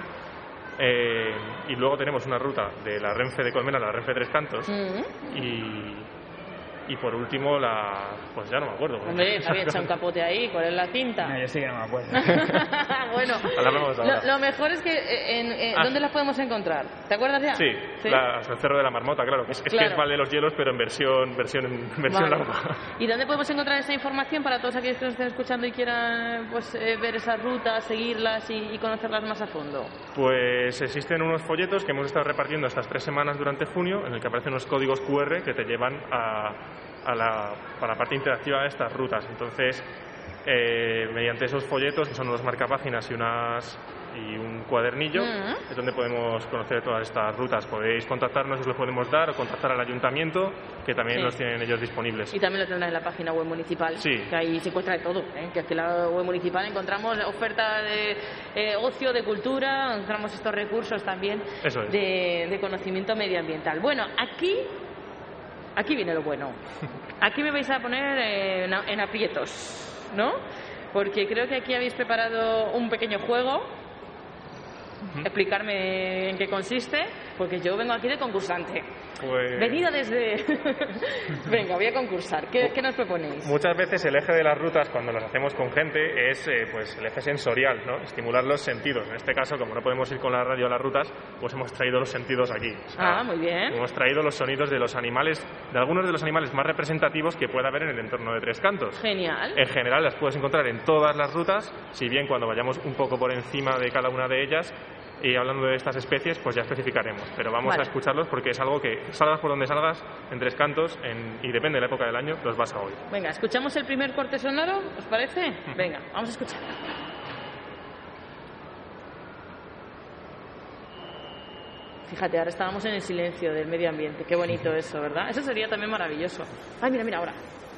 eh, y luego tenemos una ruta de la Renfe de Colmena a la Renfe de Tres Cantos, mm. y... Y por último, la... pues ya no me acuerdo. Hombre, había echado un capote ahí, ¿cuál es la cinta? No, yo sí que no me acuerdo. Bueno, lo, lo mejor es que, en, en, ah. ¿dónde las podemos encontrar? ¿Te acuerdas ya? Sí, ¿Sí? La, el Cerro de la Marmota, claro. Es, es claro. que es Val de los Hielos, pero en versión versión, versión vale. larga. ¿Y dónde podemos encontrar esta información para todos aquellos que nos estén escuchando y quieran pues, eh, ver esas rutas, seguirlas y, y conocerlas más a fondo? Pues existen unos folletos que hemos estado repartiendo estas tres semanas durante junio, en el que aparecen unos códigos cu erre que te llevan a... A la, para la parte interactiva de estas rutas. Entonces, eh, mediante esos folletos, que son unos marcapáginas y, unas, y un cuadernillo, uh-huh. es donde podemos conocer todas estas rutas. Podéis contactarnos, os lo podemos dar, o contactar al ayuntamiento, que también sí. los tienen ellos disponibles. Y también lo tendrán en la página web municipal, sí. que ahí se encuentra de todo, ¿eh? Que en la web municipal encontramos oferta de eh, ocio, de cultura, encontramos estos recursos también Eso es. de, de conocimiento medioambiental. Bueno, aquí... Aquí viene lo bueno. Aquí me vais a poner en, en aprietos, ¿no? Porque creo que aquí habéis preparado un pequeño juego. Uh-huh. Explicarme en qué consiste, porque yo vengo aquí de concursante. Pues... Venido desde... Venga, voy a concursar. ¿Qué, ¿Qué nos proponéis? Muchas veces el eje de las rutas, cuando las hacemos con gente, es eh, pues el eje sensorial, ¿no? Estimular los sentidos. En este caso, como no podemos ir con la radio a las rutas, pues hemos traído los sentidos aquí. O sea, ah, muy bien. Hemos traído los sonidos de los animales, de algunos de los animales más representativos que pueda haber en el entorno de Tres Cantos. Genial. En general las puedes encontrar en todas las rutas, si bien cuando vayamos un poco por encima de cada una de ellas, y hablando de estas especies, pues ya especificaremos. Pero vamos vale. a escucharlos porque es algo que, salgas por donde salgas, en Tres Cantos, en, y depende de la época del año, los vas a oír. Venga, ¿escuchamos el primer corte sonoro? ¿Os parece? Venga, vamos a escuchar. Fíjate, ahora estábamos en el silencio del medio ambiente. Qué bonito eso, ¿verdad? Eso sería también maravilloso. Ay, mira, mira, ahora.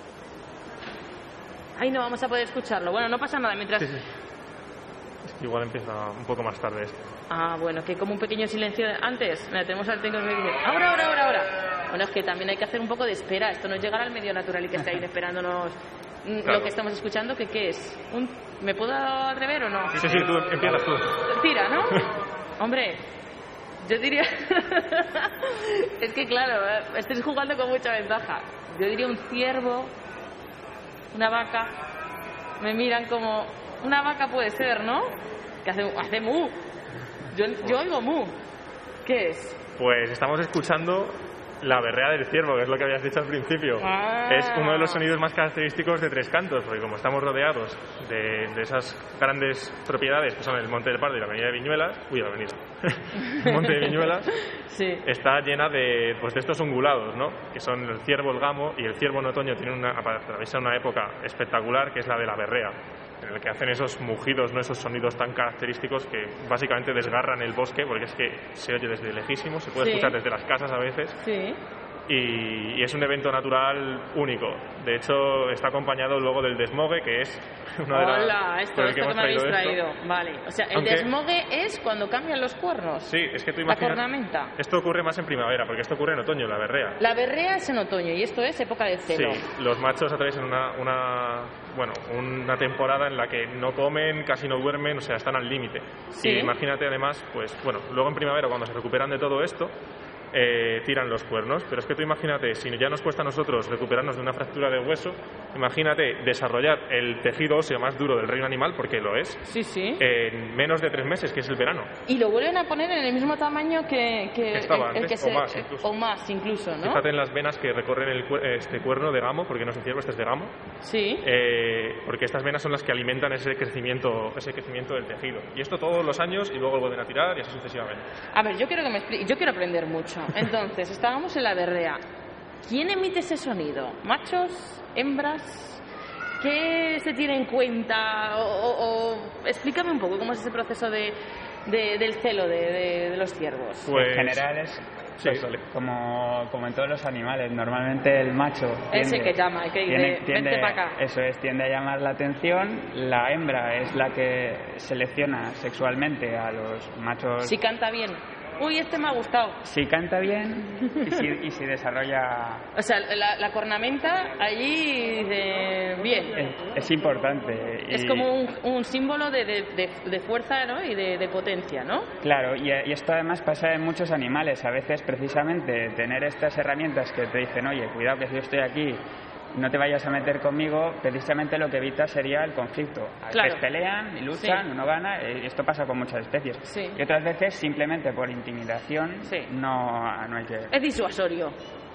Ay, no vamos a poder escucharlo. Bueno, no pasa nada mientras... Sí, sí. Igual empieza un poco más tarde esto. Ah, bueno, que como un pequeño silencio antes. Mira, tenemos al técnico que dice, ahora, ahora, ahora, ahora. Bueno, es que también hay que hacer un poco de espera. Esto no es llegar al medio natural y que esté ahí esperándonos claro. lo que estamos escuchando, que qué es. Un... ¿Me puedo atrever o no? Sí, sí, sí, tú empiezas tú. Tira, ¿no? Hombre, yo diría... es que claro, estáis jugando con mucha ventaja. Yo diría un ciervo, una vaca. Me miran como... Una vaca puede ser, ¿no? Que hace, hace mu. Yo, yo oigo mu. ¿Qué es? Pues estamos escuchando la berrea del ciervo, que es lo que habías dicho al principio. Ah. Es uno de los sonidos más característicos de Tres Cantos, porque como estamos rodeados de, de esas grandes propiedades que son el Monte del Pardo y la Avenida de Viñuelas, uy, la avenida, el Monte de Viñuelas, sí. está llena de, pues, de estos ungulados, ¿no? Que son el ciervo, el gamo, y el ciervo en otoño tiene una, atraviesa una época espectacular, que es la de la berrea, en el que hacen esos mugidos, ¿no? Esos sonidos tan característicos que básicamente desgarran el bosque, porque es que se oye desde lejísimo, se puede sí. escuchar desde las casas a veces. Sí. Y, y es un evento natural único. De hecho, está acompañado luego del desmogue, que es una de las... Hola, esto, esto que, que me habéis traído. Esto. Vale. O sea, el Aunque, desmogue es cuando cambian los cuernos. Sí, es que tú imaginas... La cornamenta. Esto ocurre más en primavera, porque esto ocurre en otoño, la berrea. La berrea es en otoño y esto es época de celo. Sí, los machos atraviesan una, una, bueno, una temporada en la que no comen, casi no duermen, o sea, están al límite. Sí. Y imagínate además, pues bueno, luego en primavera cuando se recuperan de todo esto, Eh, tiran los cuernos, pero es que tú imagínate, si ya nos cuesta a nosotros recuperarnos de una fractura de hueso, imagínate desarrollar el tejido óseo más duro del reino animal, porque lo es, sí, sí. en menos de tres meses, que es el verano. Y lo vuelven a poner en el mismo tamaño que, que, que estaba el, el antes, que o, se, más incluso. o más incluso, ¿no? Fíjate en las venas que recorren el, este cuerno de gamo, porque no es un ciervo, este es de gamo. Sí. Eh, porque estas venas son las que alimentan ese crecimiento, ese crecimiento del tejido. Y esto todos los años y luego lo vuelven a tirar y así sucesivamente. A ver, yo quiero que me explique, yo quiero aprender mucho. Entonces, estábamos en la berrea. ¿Quién emite ese sonido? ¿Machos? ¿Hembras? ¿Qué se tiene en cuenta? O, o, o explícame un poco cómo es ese proceso de, de, del celo de, de, de los ciervos. Pues, en general es sí, pues, vale. como, como en todos los animales. Normalmente el macho tiende, ese que llama, que dice, tiende, tiende, vente para acá. Eso es, tiende a llamar la atención. La hembra es la que selecciona sexualmente a los machos. Si canta bien. Uy, este me ha gustado. Si canta bien y si, y si desarrolla... O sea, la, la cornamenta allí dice bien. Es, es importante. Es y, como un, un símbolo de, de, de, de fuerza, ¿no? Y de, de potencia, ¿no? Claro, y, y esto además pasa en muchos animales. A veces precisamente tener estas herramientas que te dicen, oye, cuidado que si yo estoy aquí, no te vayas a meter conmigo, precisamente lo que evita sería el conflicto. A claro. veces pelean y luchan, sí. uno gana, y esto pasa con muchas especies. Sí. Y otras veces simplemente por intimidación sí. no, no hay que... Es disuasorio.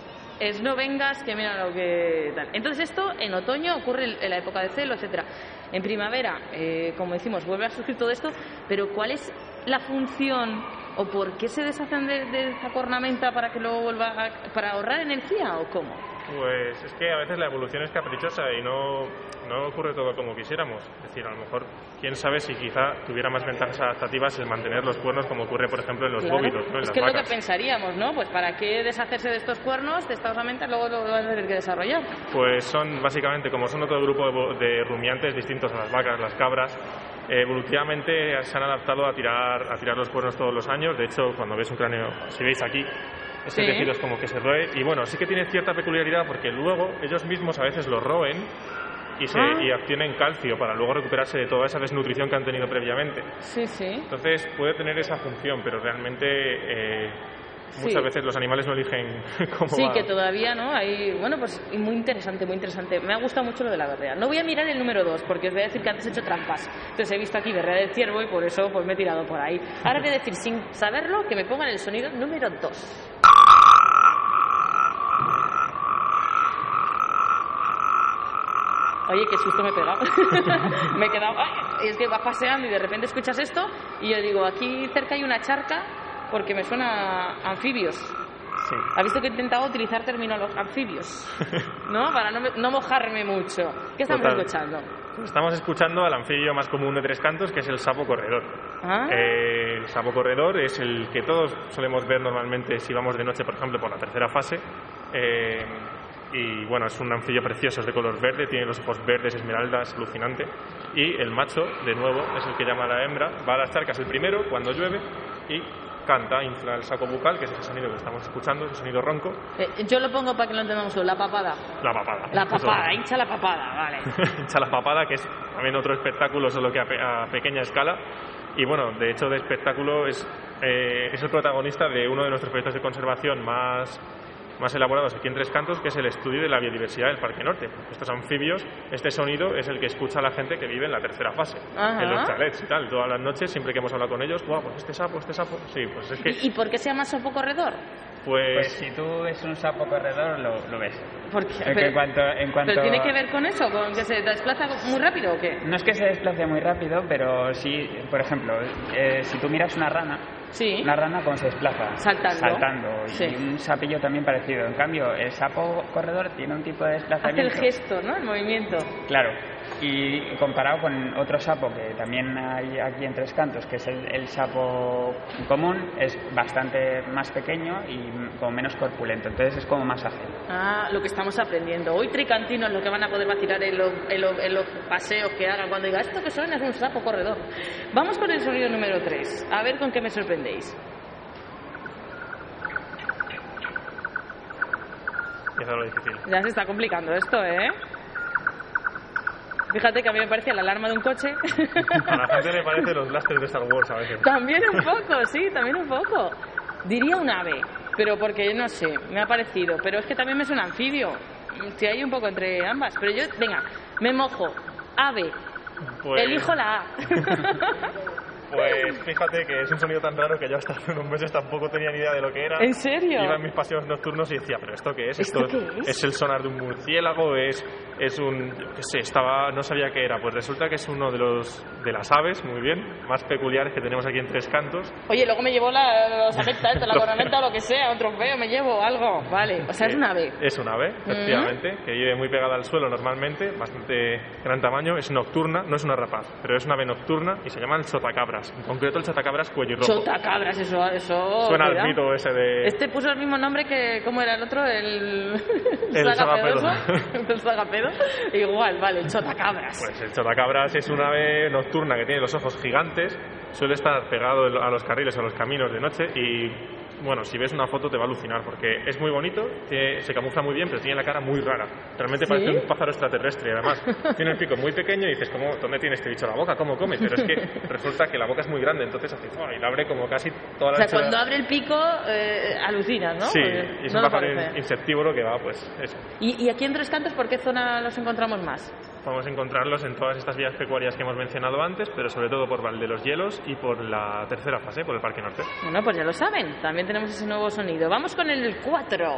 Es no vengas, que mira lo que tal. Entonces esto en otoño ocurre en la época de celo, etcétera. En primavera, eh, como decimos, vuelve a surgir todo esto, pero ¿cuál es la función o por qué se deshacen de, de esa cornamenta para que luego vuelva a, para ahorrar energía o cómo? Pues es que a veces la evolución es caprichosa y no, no ocurre todo como quisiéramos. Es decir, a lo mejor, quién sabe si quizá tuviera más ventajas adaptativas el mantener los cuernos, como ocurre, por ejemplo, en los claro. bóvidos, ¿no? En es las que vacas. Es lo que pensaríamos, ¿no? Pues ¿para qué deshacerse de estos cuernos, de estas herramientas, luego lo van a tener que desarrollar? Pues son básicamente, como son otro grupo de, de rumiantes distintos a las vacas, las cabras, eh, evolutivamente se han adaptado a tirar, a tirar los cuernos todos los años. De hecho, cuando ves un cráneo, si veis aquí, ese sí. tejido es como que se roe. Y bueno, sí que tiene cierta peculiaridad porque luego ellos mismos a veces lo roen y, se, ah. y obtienen calcio para luego recuperarse de toda esa desnutrición que han tenido previamente. Sí, sí. Entonces puede tener esa función, pero realmente eh, muchas sí. veces los animales no eligen cómo Sí, va. que todavía, ¿no? Hay, bueno, pues muy interesante, muy interesante. Me ha gustado mucho lo de la berrea. No voy a mirar el número dos, porque os voy a decir que antes he hecho trampas. Entonces he visto aquí berrea del ciervo y por eso pues me he tirado por ahí. Ahora voy a decir, sin saberlo, que me pongan el sonido número dos. Oye, qué susto me he pegado. Me he quedado... Ay, es que vas paseando y de repente escuchas esto y yo digo, aquí cerca hay una charca porque me suena a anfibios. Sí. ¿Has visto que he intentado utilizar términos anfibios? ¿No? Para no, me, no mojarme mucho. ¿Qué estamos Total. escuchando? Estamos escuchando al anfibio más común de Tres Cantos, que es el sapo corredor. ¿Ah? Eh, el sapo corredor es el que todos solemos ver normalmente si vamos de noche, por ejemplo, por la tercera fase. Eh, y bueno, es un anfibio precioso, es de color verde, tiene los ojos verdes, esmeralda, es alucinante. Y el macho, de nuevo, es el que llama a la hembra, va a las charcas el primero cuando llueve y canta, infla el saco bucal, que es ese sonido que estamos escuchando, ese sonido ronco. Eh, yo lo pongo para que lo entendamos todos, la papada. La papada. La papada, hincha la papada, vale. Hincha la papada, que es también otro espectáculo, solo que a, pe a pequeña escala. Y bueno, de hecho, de espectáculo es, eh, es el protagonista de uno de nuestros proyectos de conservación más, más elaborados aquí en Tres Cantos, que es el estudio de la biodiversidad del Parque Norte. Estos anfibios, este sonido es el que escucha a la gente que vive en la tercera fase, Ajá. en los chalets y tal. Todas las noches, siempre que hemos hablado con ellos, guau, pues este sapo, este sapo. Sí, pues es que... ¿Y, y por qué se llama sapo corredor? Pues, Pues si tú ves un sapo corredor, lo, lo ves. Porque, En pero, cuanto, en cuanto ¿Pero tiene que ver con eso? ¿Con que se desplaza muy rápido o qué? No es que se desplace muy rápido, pero sí, por ejemplo, eh, si tú miras una rana, Sí. una rana cómo se desplaza. Saltando. Saltando. Sí. Y un sapillo también parecido. En cambio, el sapo corredor tiene un tipo de Hace desplazamiento. el gesto, ¿no? El movimiento. Claro. Y comparado con otro sapo que también hay aquí en Tres Cantos, que es el, el sapo común, es bastante más pequeño y como menos corpulento. Entonces es como más ágil. Ah, lo que estamos aprendiendo. Hoy tricantinos lo que van a poder vacilar en los, en los, en los paseos que hagan cuando diga esto que suena es un sapo corredor. Vamos con el sonido número tres. A ver con qué me sorprendéis. empieza lo difícil. Ya se está complicando esto, ¿eh? Fíjate que a mí me parece la alarma de un coche. A la gente le parece los blasters de Star Wars a veces. También un poco, sí, también un poco. Diría un ave, pero porque no sé, me ha parecido. Pero es que también me suena anfibio. Si hay un poco entre ambas. Pero yo, venga, me mojo. Ave. Pues, Elijo la A. Pues fíjate que es un sonido tan raro que yo hasta hace unos meses tampoco tenía ni idea de lo que era. ¿En serio? Iba en mis paseos nocturnos y decía, ¿pero esto qué es? ¿Esto qué es? ¿Es el sonar de un murciélago? ¿Es, es un...? Yo qué sé, estaba, no sabía qué era. Pues resulta que es uno de los de las aves, muy bien, más peculiares que tenemos aquí en Tres Cantos. Oye, luego me llevo la, los afecta, la cornamenta o lo que sea, un trofeo, me llevo algo. Vale, o sea, es un ave. Es un ave, efectivamente, que vive muy pegada al suelo normalmente, bastante gran tamaño, es nocturna, no es una rapaz, pero es una ave nocturna y se llama el chotacabras. En concreto el chotacabras cuellirrojo. Chotacabras, eso, eso. Suena cuidado. al mito ese de... Este puso el mismo nombre que, ¿cómo era el otro? El, El sagapedoso. El sagapedo. Igual, vale, el chotacabras. Pues el chotacabras es una ave nocturna que tiene los ojos gigantes, suele estar pegado a los carriles, a los caminos de noche y, bueno, si ves una foto te va a alucinar porque es muy bonito, tiene, se camufla muy bien, pero tiene la cara muy rara. Realmente ¿Sí? parece un pájaro extraterrestre, además. Tiene el pico muy pequeño y dices, ¿cómo, ¿dónde tiene este bicho la boca? ¿Cómo come? Pero es que resulta que la boca es muy grande, entonces hace ¡oh! Y la abre como casi toda la O sea, ancha de- cuando abre el pico, eh, alucinas, ¿no? Sí, Porque y es no un lo pájaro parece. insectívoro que va, pues, eso. ¿Y, ¿Y aquí en Tres Cantos por qué zona los encontramos más? Podemos encontrarlos en todas estas vías pecuarias que hemos mencionado antes, pero sobre todo por Val de los Hielos y por la tercera fase, por el Parque Norte. Bueno, pues ya lo saben, también tenemos ese nuevo sonido. Vamos con el cuatro.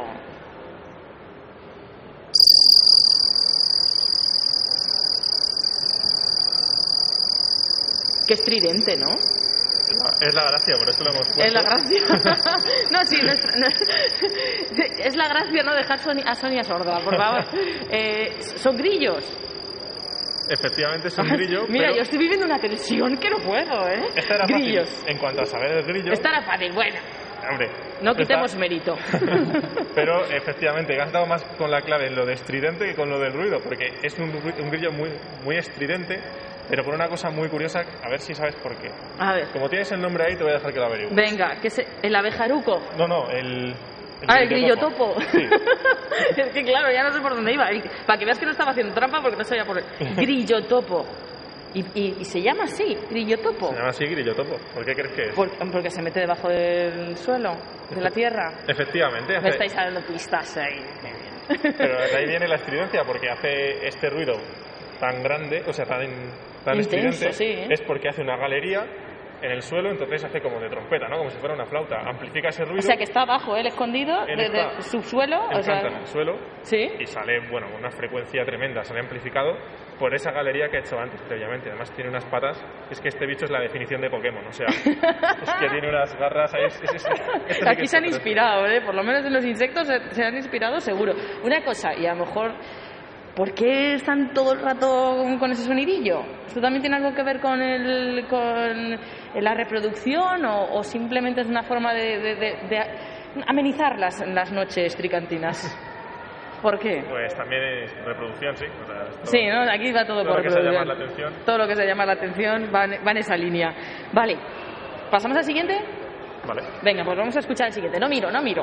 Qué estridente, ¿no? Es la gracia, por eso lo hemos puesto. Es la gracia. No, sí, no es, no es, es la gracia no dejar Soni- a Sonia sorda, por favor. Eh, son grillos. Efectivamente es un grillo, Mira, pero yo estoy viviendo una tensión que no puedo, ¿eh? esta era Grillos. fácil. En cuanto a saber el grillo, Esta era fácil, bueno. hombre, No esta- quitemos mérito. Pero efectivamente, has dado más con la clave en lo de estridente que con lo del ruido, porque es un, ru- un grillo muy, muy estridente, pero por una cosa muy curiosa, a ver si sabes por qué. A ver, Como tienes el nombre ahí, te voy a dejar que lo averigües. venga, que se, el abejaruco. No, no, el... Ah, el grillotopo. Sí. Es que claro, ya no sé por dónde iba. Y para que veas que no estaba haciendo trampa porque no sabía por qué. Grillotopo. Y, y, y se llama así, grillotopo. Se llama así grillotopo. ¿Por qué crees que es? Por- porque se mete debajo del suelo, de la tierra. Efectivamente, Me hace- estáis dando pistas ahí. pero de ahí viene la estridencia, porque hace este ruido tan grande, o sea, tan, tan Intenso, estridente, sí. es porque hace una galería en el suelo, entonces hace como de trompeta, ¿no? Como si fuera una flauta. Amplifica ese ruido, O sea que está abajo, él escondido, Él desde está- subsuelo. él O sea, canta en el suelo sí. y sale, bueno, con una frecuencia tremenda, sale amplificado por esa galería que ha hecho antes, previamente. Además tiene unas patas, es que este bicho es la definición de Pokémon, o sea, es que tiene unas garras ahí. Es, es- es- este sí que Aquí es se han extraterrestre. inspirado, ¿eh? Por lo menos en los insectos se, se han inspirado seguro. Una cosa, y a lo mejor, ¿por qué están todo el rato con ese sonidillo? ¿Esto también tiene algo que ver con, el, con la reproducción o, o simplemente es una forma de, de- de- de amenizar las, las noches tricantinas? ¿Por qué? Pues también es reproducción, sí. O sea, esto- Sí, ¿no? Aquí va todo, todo por lo que se llama reproducción. la atención. Todo lo que se llama la atención va en, va en esa línea. Vale, ¿pasamos al siguiente? Vale. Venga, pues vamos a escuchar el siguiente. No miro, no miro.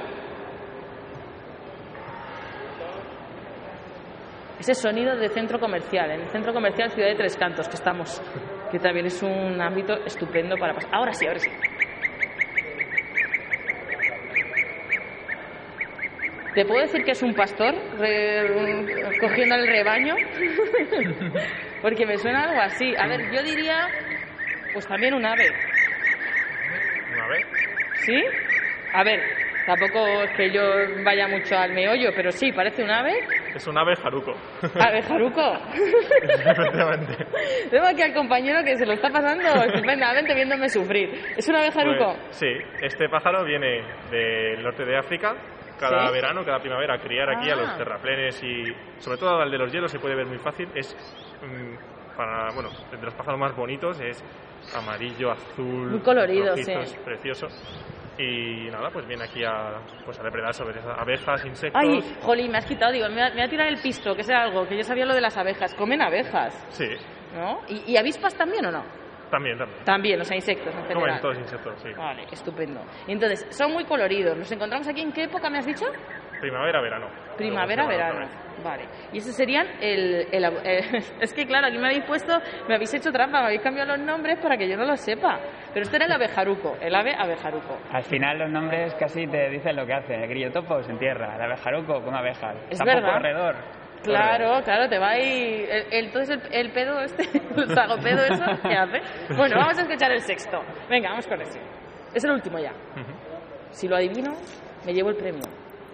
Ese sonido de centro comercial, en el centro comercial Ciudad de Tres Cantos, que estamos, que también es un ámbito estupendo para pasar. Ahora sí, ahora sí. ¿Te puedo decir que es un pastor re- cogiendo el rebaño? Porque me suena algo así. A ver, yo diría, pues también un ave. ¿Un ave? ¿Sí? A ver, tampoco es que yo vaya mucho al meollo, pero sí, parece un ave. Es un ave jaruco. ¿Ave jaruco? Efectivamente. Tengo aquí al compañero que se lo está pasando estupendamente viéndome sufrir. ¿Es un ave jaruco? Pues, sí, este pájaro viene del norte de África. Cada ¿Sí? verano, cada primavera, criar aquí Ah. a los terraplenes y sobre todo al de los hielos se puede ver muy fácil. Es mmm, para, bueno, de los pájaros más bonitos, es amarillo, azul, Muy colorido, rojizo, sí. es precioso. Y nada, pues viene aquí a, pues a depredar sobre esas abejas, insectos. Ay, jolín, me has quitado, digo, me va, me va a tirar el pisto, que sea algo, que yo sabía lo de las abejas. Comen abejas, Sí, ¿no? ¿Y, y avispas también o no? también, también. También, o sea, insectos en Comen general. todos insectos, sí. Vale, estupendo. Y entonces, son muy coloridos. ¿Nos encontramos aquí en qué época me has dicho? Primavera, verano. Primavera, Luego se van verano. otra vez. Vale. Y esos serían el... el, el- es que claro, aquí me habéis puesto, me habéis hecho trampa, me habéis cambiado los nombres para que yo no lo sepa. Pero este era el abejaruco, el ave abejaruco. Al final los nombres casi te dicen lo que hacen. El grillo topo se entierra, el abejaruco come abejas. Es Sapo verdad. corredor. Claro, corre. claro, te va ahí... El, el- entonces el, el pedo este, el sagopedo eso, ¿qué hace? Bueno, vamos a escuchar el sexto. Venga, vamos con ese. Es el último ya. Ujú. Si lo adivino, me llevo el premio.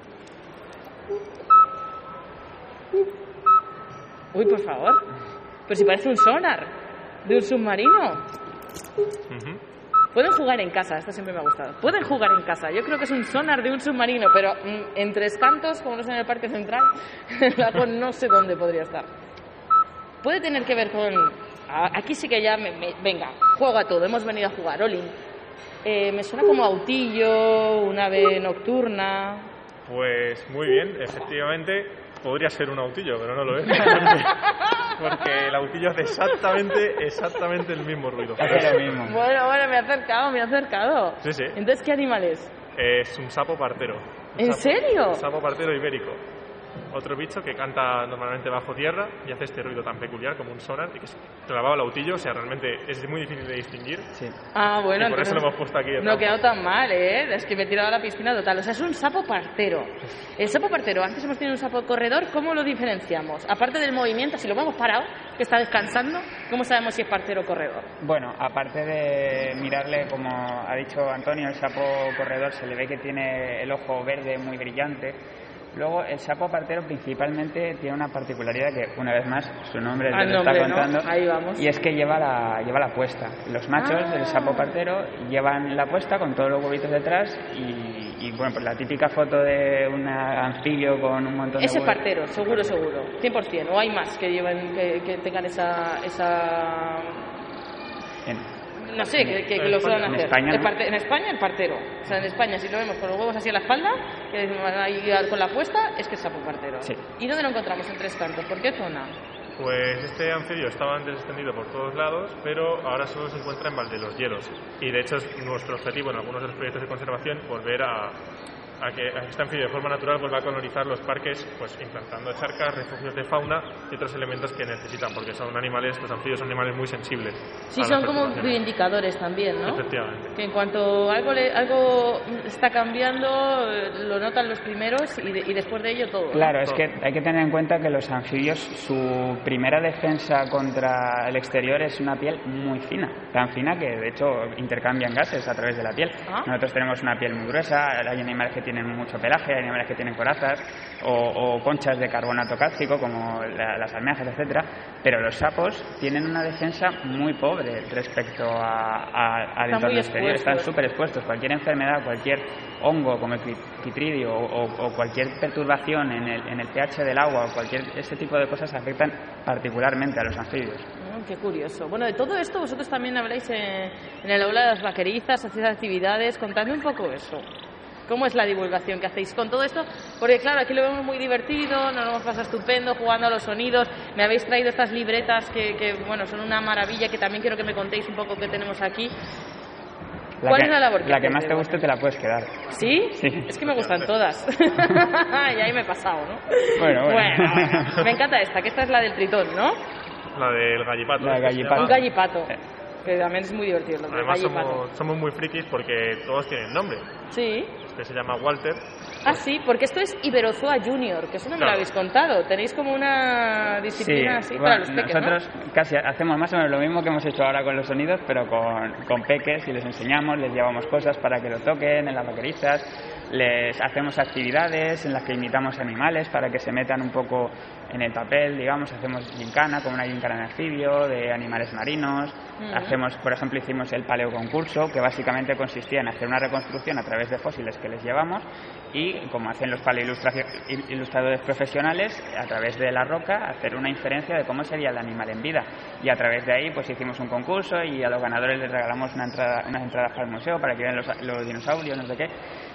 Uy, por favor. Pero si parece un sonar de un submarino. Ujú. Pueden jugar en casa, esto siempre me ha gustado. Pueden jugar en casa. Yo creo que es un sonar de un submarino, pero mm, en Tres Cantos, como no sé en el Parque Central, luego no sé dónde podría estar. Puede tener que ver con... a- Aquí sí que ya me, me- venga, juego a todo, hemos venido a jugar, Olin. Eh, me suena como autillo, un ave nocturna. Pues muy bien, efectivamente podría ser un autillo, pero no lo es. Porque el autillo hace exactamente, exactamente el mismo ruido. Hace lo mismo. Bueno, bueno, me he acercado, me he acercado. Sí, sí. Entonces, ¿qué animal es? Es un sapo partero. Un ¿En sapo- serio? Un sapo partero ibérico. Otro bicho que canta normalmente bajo tierra y hace este ruido tan peculiar como un sonar y que es clavado al autillo, o sea, realmente es muy difícil de distinguir. Sí. Ah, bueno, Y por eso entonces lo hemos puesto aquí de no ha trampa. quedado tan mal, ¿eh? Es que me he tirado a la piscina total. O sea, es un sapo partero. El sapo partero, antes hemos tenido un sapo corredor, ¿cómo lo diferenciamos? Aparte del movimiento, si lo hemos parado, que está descansando, ¿cómo sabemos si es partero o corredor? Bueno, aparte de mirarle, como ha dicho Antonio, el sapo corredor se le ve que tiene el ojo verde muy brillante. Luego, el sapo partero principalmente tiene una particularidad que, una vez más, su nombre Al lo está nombre, ¿no? contando. Ahí vamos. Y es que lleva la, lleva la puesta. Los machos Ah. del sapo partero llevan la puesta con todos los huevitos detrás y, y, bueno, pues la típica foto de un anfibio con un montón de Ese huevos. partero, seguro, seguro. cien por ciento. ¿O hay más que lleven, que, que tengan esa... esa... En- No sé, que, que- que lo En suelen España, hacer. en España, El ¿no? parte- en España, el partero. O sea, en España, si lo vemos con los huevos así a la espalda, que van ahí con la puesta, es que es sapo partero. Sí. ¿Y dónde lo encontramos en Tres Cantos? ¿Por qué zona? Pues este anfibio estaba antes extendido por todos lados, pero ahora solo se encuentra en Valdeloshielos. Y de hecho es nuestro objetivo en algunos de los proyectos de conservación volver a, a que a que este anfibio de forma natural vuelva a colonizar los parques, pues implantando charcas, refugios de fauna y otros elementos que necesitan, porque son animales, los anfibios son animales muy sensibles. Sí, a las son como perturbaciones. reivindicadores también, ¿no? Efectivamente. Que en cuanto algo, le- algo está cambiando, eh, lo notan los primeros y, de- y después de ello todo. ¿no? Claro, es que hay que tener en cuenta que los anfibios, su primera defensa contra el exterior es una piel muy fina, tan fina que de hecho intercambian gases a través de la piel. Ah. Nosotros tenemos una piel muy gruesa, hay animales que tienen mucho pelaje, hay animales que tienen corazas o, o conchas de carbonato cálcico como la- las almejas, etcétera, pero los sapos tienen una defensa muy pobre respecto a, a- al Están entorno muy exterior, están expuestos. súper expuestos. Cualquier enfermedad, cualquier hongo como el cri- pitridio o, o- o cualquier perturbación en el, en el pH del agua o cualquier ese tipo de cosas afectan particularmente a los anfibios. Mm, qué curioso. Bueno, de todo esto vosotros también habláis en, en el aula de las vaquerizas, hacéis actividades. Contadme un poco eso. ¿Cómo es la divulgación que hacéis con todo esto? Porque claro, aquí lo vemos muy divertido, nos lo hemos pasado estupendo jugando a los sonidos. Me habéis traído estas libretas que, que, bueno, son una maravilla, que también quiero que me contéis un poco qué tenemos aquí. La ¿Cuál que, es la labor que la que hacéis más de te verdad? guste te la puedes quedar. ¿Sí? Sí. Es que me gustan todas. Y ahí me he pasado, ¿no? Bueno, bueno. bueno. Me encanta esta, que esta es la del tritón, ¿no? La del gallipato. La que se gallipato. llama. Un gallipato. Que también es muy divertido, lo del Además gallipato. somos, somos muy frikis porque todos tienen nombre. Sí. Este se llama Walter Ah, sí, porque esto es Iberozoa Junior, que eso no me Claro. lo habéis contado. Tenéis como una disciplina así bueno, para los peques, nosotros ¿no? casi hacemos más o menos lo mismo que hemos hecho ahora con los sonidos, pero con, con peques, y les enseñamos, les llevamos cosas para que lo toquen en las vaquerizas, les hacemos actividades en las que imitamos animales para que se metan un poco en el papel, digamos, hacemos gincana, como una gincana en anfibio, de animales marinos, Mm. hacemos, por ejemplo, hicimos el paleoconcurso, que básicamente consistía en hacer una reconstrucción a través de fósiles que les llevamos, y como hacen los paleoilustradores profesionales, a través de la roca, hacer una inferencia de cómo sería el animal en vida. Y a través de ahí pues hicimos un concurso y a los ganadores les regalamos una entrada, unas entradas para el museo para que vean los, los dinosaurios, no sé qué.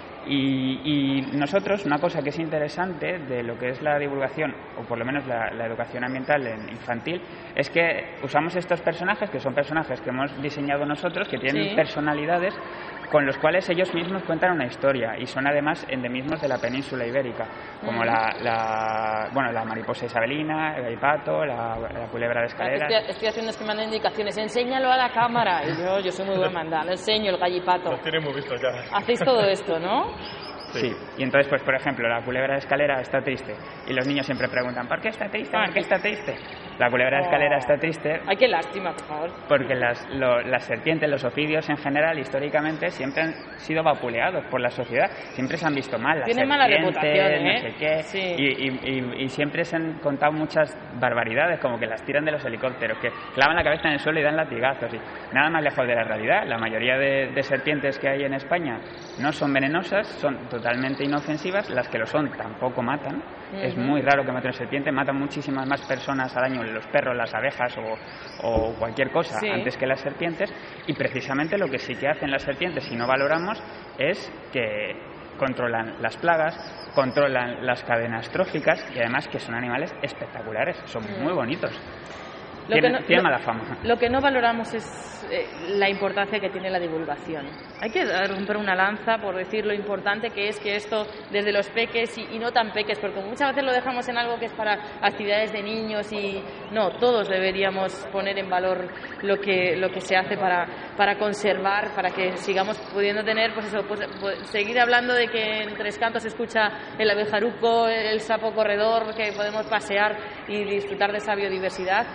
Y, y nosotros, una cosa que es interesante de lo que es la divulgación, o por lo menos la, la educación ambiental en infantil, es que usamos estos personajes, que son personajes que hemos diseñado nosotros, que tienen Sí. personalidades con los cuales ellos mismos cuentan una historia, y son además endemismos de la península ibérica, como Mm. la, la, bueno, la mariposa isabelina, el gaipato, la, la culebra de escalera. Estoy, estoy haciendo es que me dan indicaciones. Enséñalo a la cámara. Y yo, yo soy muy buen mandar. Lo enseño, el gallipato. Los tiene muy vistos ya. Hacéis todo esto, ¿no? Sí, y entonces, pues por ejemplo, la culebra de escalera está triste, y los niños siempre preguntan, ¿por qué está triste? ¿Por qué está triste? La culebra de escalera está triste Ay, qué lástima, por favor. porque las, lo- las serpientes, los ofidios en general, históricamente, siempre han sido vapuleados por la sociedad. Siempre se han visto mal. Las Tienen mala serpientes, reputación, ¿eh? no sé qué. Sí. Y, y- y- y siempre se han contado muchas barbaridades, como que las tiran de los helicópteros, que clavan la cabeza en el suelo y dan latigazos. Y nada más lejos de la realidad. La mayoría de, de serpientes que hay en España no son venenosas, son totalmente inofensivas. Las que lo son tampoco matan. Es Ujú. muy raro que maten serpiente. Matan muchísimas más personas al año, los perros, las abejas o, o cualquier cosa, Sí. antes que las serpientes. Y precisamente lo que sí que hacen las serpientes, si no valoramos, es que controlan las plagas, controlan las cadenas tróficas, y además que son animales espectaculares, son muy bonitos. Lo que Tienen, no- tienen lo- mala fama. Lo que no valoramos es eh, la importancia que tiene la divulgación. Hay que romper una lanza por decir lo importante que es que esto desde los peques y, y no tan peques, porque muchas veces lo dejamos en algo que es para actividades de niños y no, todos deberíamos poner en valor lo que lo que se hace para, para conservar, para que sigamos pudiendo tener, pues eso, pues, pues, seguir hablando de que en Tres Cantos se escucha el abejaruco, el sapo corredor, que podemos pasear y disfrutar de esa biodiversidad.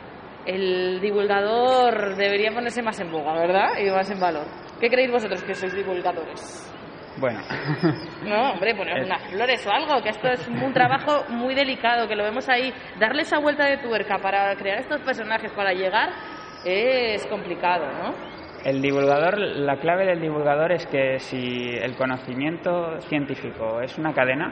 El divulgador debería ponerse más en boga, ¿verdad? Y más en valor. ¿Qué creéis vosotros que sois divulgadores? Bueno, No, hombre, poner Es- unas flores o algo, que esto es un trabajo muy delicado, que lo vemos ahí. Darle esa vuelta de tuerca para crear estos personajes, para llegar, es complicado, ¿no? el divulgador, la clave del divulgador es que si el conocimiento científico es una cadena,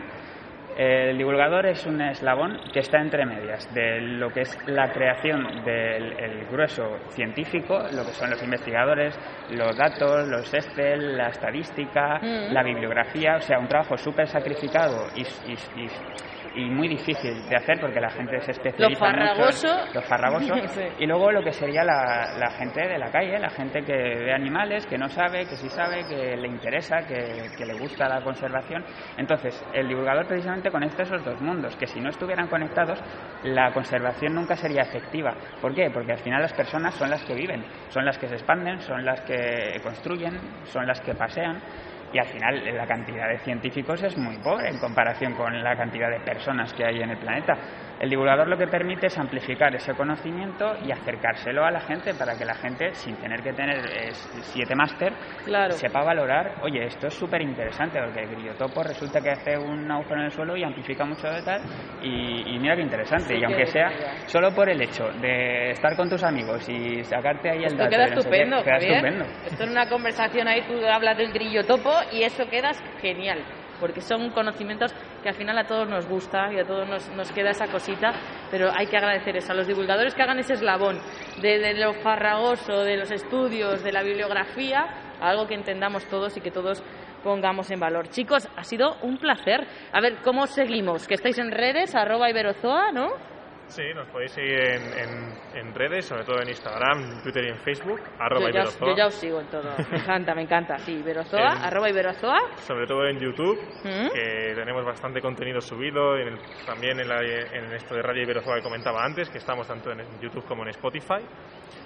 el divulgador es un eslabón que está entre medias de lo que es la creación del el grueso científico, lo que son los investigadores, los datos, los Excel, la estadística, Mm. la bibliografía, o sea, un trabajo súper sacrificado y, y- y- y muy difícil de hacer porque la gente se especializa Lo farragoso. mucho. Lo farragoso. Sí. Y luego lo que sería la, la gente de la calle, la gente que ve animales, que no sabe, que sí sabe, que le interesa, que, que le gusta la conservación. Entonces, el divulgador precisamente conecta esos dos mundos, que si no estuvieran conectados, la conservación nunca sería efectiva. ¿Por qué? Porque al final las personas son las que viven, son las que se expanden, son las que construyen, son las que pasean. Y al final la cantidad de científicos es muy pobre en comparación con la cantidad de personas que hay en el planeta. El divulgador lo que permite es amplificar ese conocimiento y acercárselo a la gente para que la gente, sin tener que tener eh, siete máster, Claro. sepa valorar, oye, esto es súper interesante porque el grillotopo resulta que hace un agujero en el suelo y amplifica mucho de tal y, y mira qué interesante. Sí, y aunque qué sea barbaridad. solo por el hecho de estar con tus amigos y sacarte ahí el Esto dato queda de no sé qué, estupendo, queda Javier. estupendo. Esto en una conversación ahí tú hablas del grillo topo y eso queda genial, porque son conocimientos que al final a todos nos gusta y a todos nos, nos queda esa cosita, pero hay que agradecer eso a los divulgadores que hagan ese eslabón de, de lo farragoso, de los estudios, de la bibliografía, algo que entendamos todos y que todos pongamos en valor. Chicos, ha sido un placer. A ver, ¿cómo seguimos? Que estáis en redes, arroba Iberozoa, ¿no? Sí, nos podéis seguir en, en, en redes, sobre todo en Instagram, Twitter y en Facebook, arroba Yo ya, Iberozoa. yo ya os sigo en todo. Me encanta, me encanta. Sí, Iberozoa, En- arroba Iberozoa. Sobre todo en YouTube, ¿Mm? que tenemos bastante contenido subido, en el- también en, la- en esto de Radio Iberozoa que comentaba antes, que estamos tanto en YouTube como en Spotify.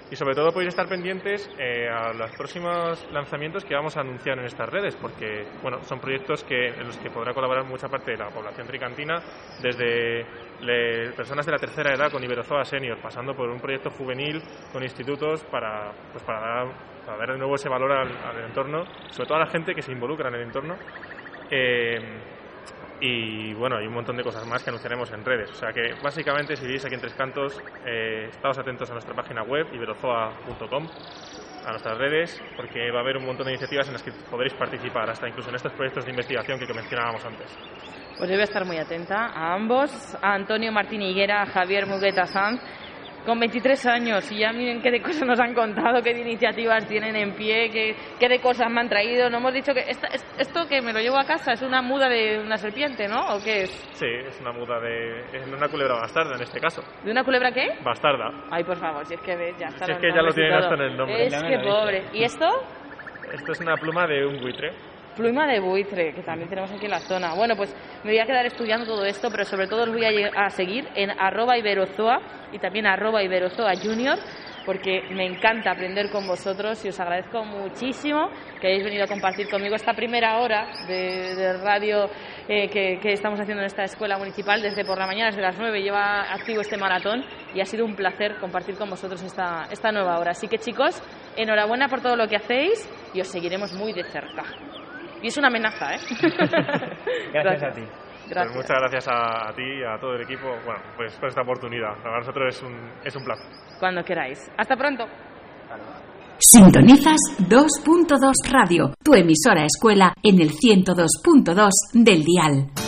Y sobre todo podéis estar pendientes eh, a los próximos lanzamientos que vamos a anunciar en estas redes, porque bueno, son proyectos que, en los que podrá colaborar mucha parte de la población tricantina, desde le, personas de la tercera edad con Iberozoa Senior, pasando por un proyecto juvenil con institutos para, pues para, dar, para dar de nuevo ese valor al, al entorno, sobre todo a la gente que se involucra en el entorno. Eh, Y bueno, hay un montón de cosas más que anunciaremos en redes. O sea que básicamente, si vivís aquí en Tres Cantos, eh, estáos atentos a nuestra página web, iberozoa punto com, a nuestras redes, porque va a haber un montón de iniciativas en las que podréis participar, hasta incluso en estos proyectos de investigación que mencionábamos antes. Pues yo voy a estar muy atenta a ambos, a Antonio Martín Higuera, a Javier Mugueta Sanz, con veintitrés años, y ya miren qué de cosas nos han contado, qué de iniciativas tienen en pie, qué, qué de cosas me han traído. No hemos dicho que esta, esto que me lo llevo a casa es una muda de una serpiente, ¿no? ¿O qué es? Sí, es una muda de... es una culebra bastarda en este caso. ¿De una culebra qué? Bastarda. Ay, por favor, si es que ves, ya está. Si es que ya lo tienen hasta en el nombre. Es que pobre. ¿Y esto? Esto es una pluma de un buitre. Pluma de buitre, que también tenemos aquí en la zona. Bueno, pues me voy a quedar estudiando todo esto, pero sobre todo os voy a, a seguir en arroba iberozoa y también arroba iberozoa junior, porque me encanta aprender con vosotros y os agradezco muchísimo que hayáis venido a compartir conmigo esta primera hora de, de radio eh, que, que estamos haciendo en esta escuela municipal. Desde por la mañana, desde las nueve, lleva activo este maratón y ha sido un placer compartir con vosotros esta, esta nueva hora. Así que, chicos, enhorabuena por todo lo que hacéis y os seguiremos muy de cerca. Y es una amenaza, ¿eh? Gracias, gracias a ti. Gracias. Pues muchas gracias a, a ti y a todo el equipo, bueno, pues por esta oportunidad. Para nosotros es un, es un placer. Cuando queráis. Hasta pronto. Sintonizas dos punto dos Radio, tu emisora escuela en el ciento dos punto dos del dial.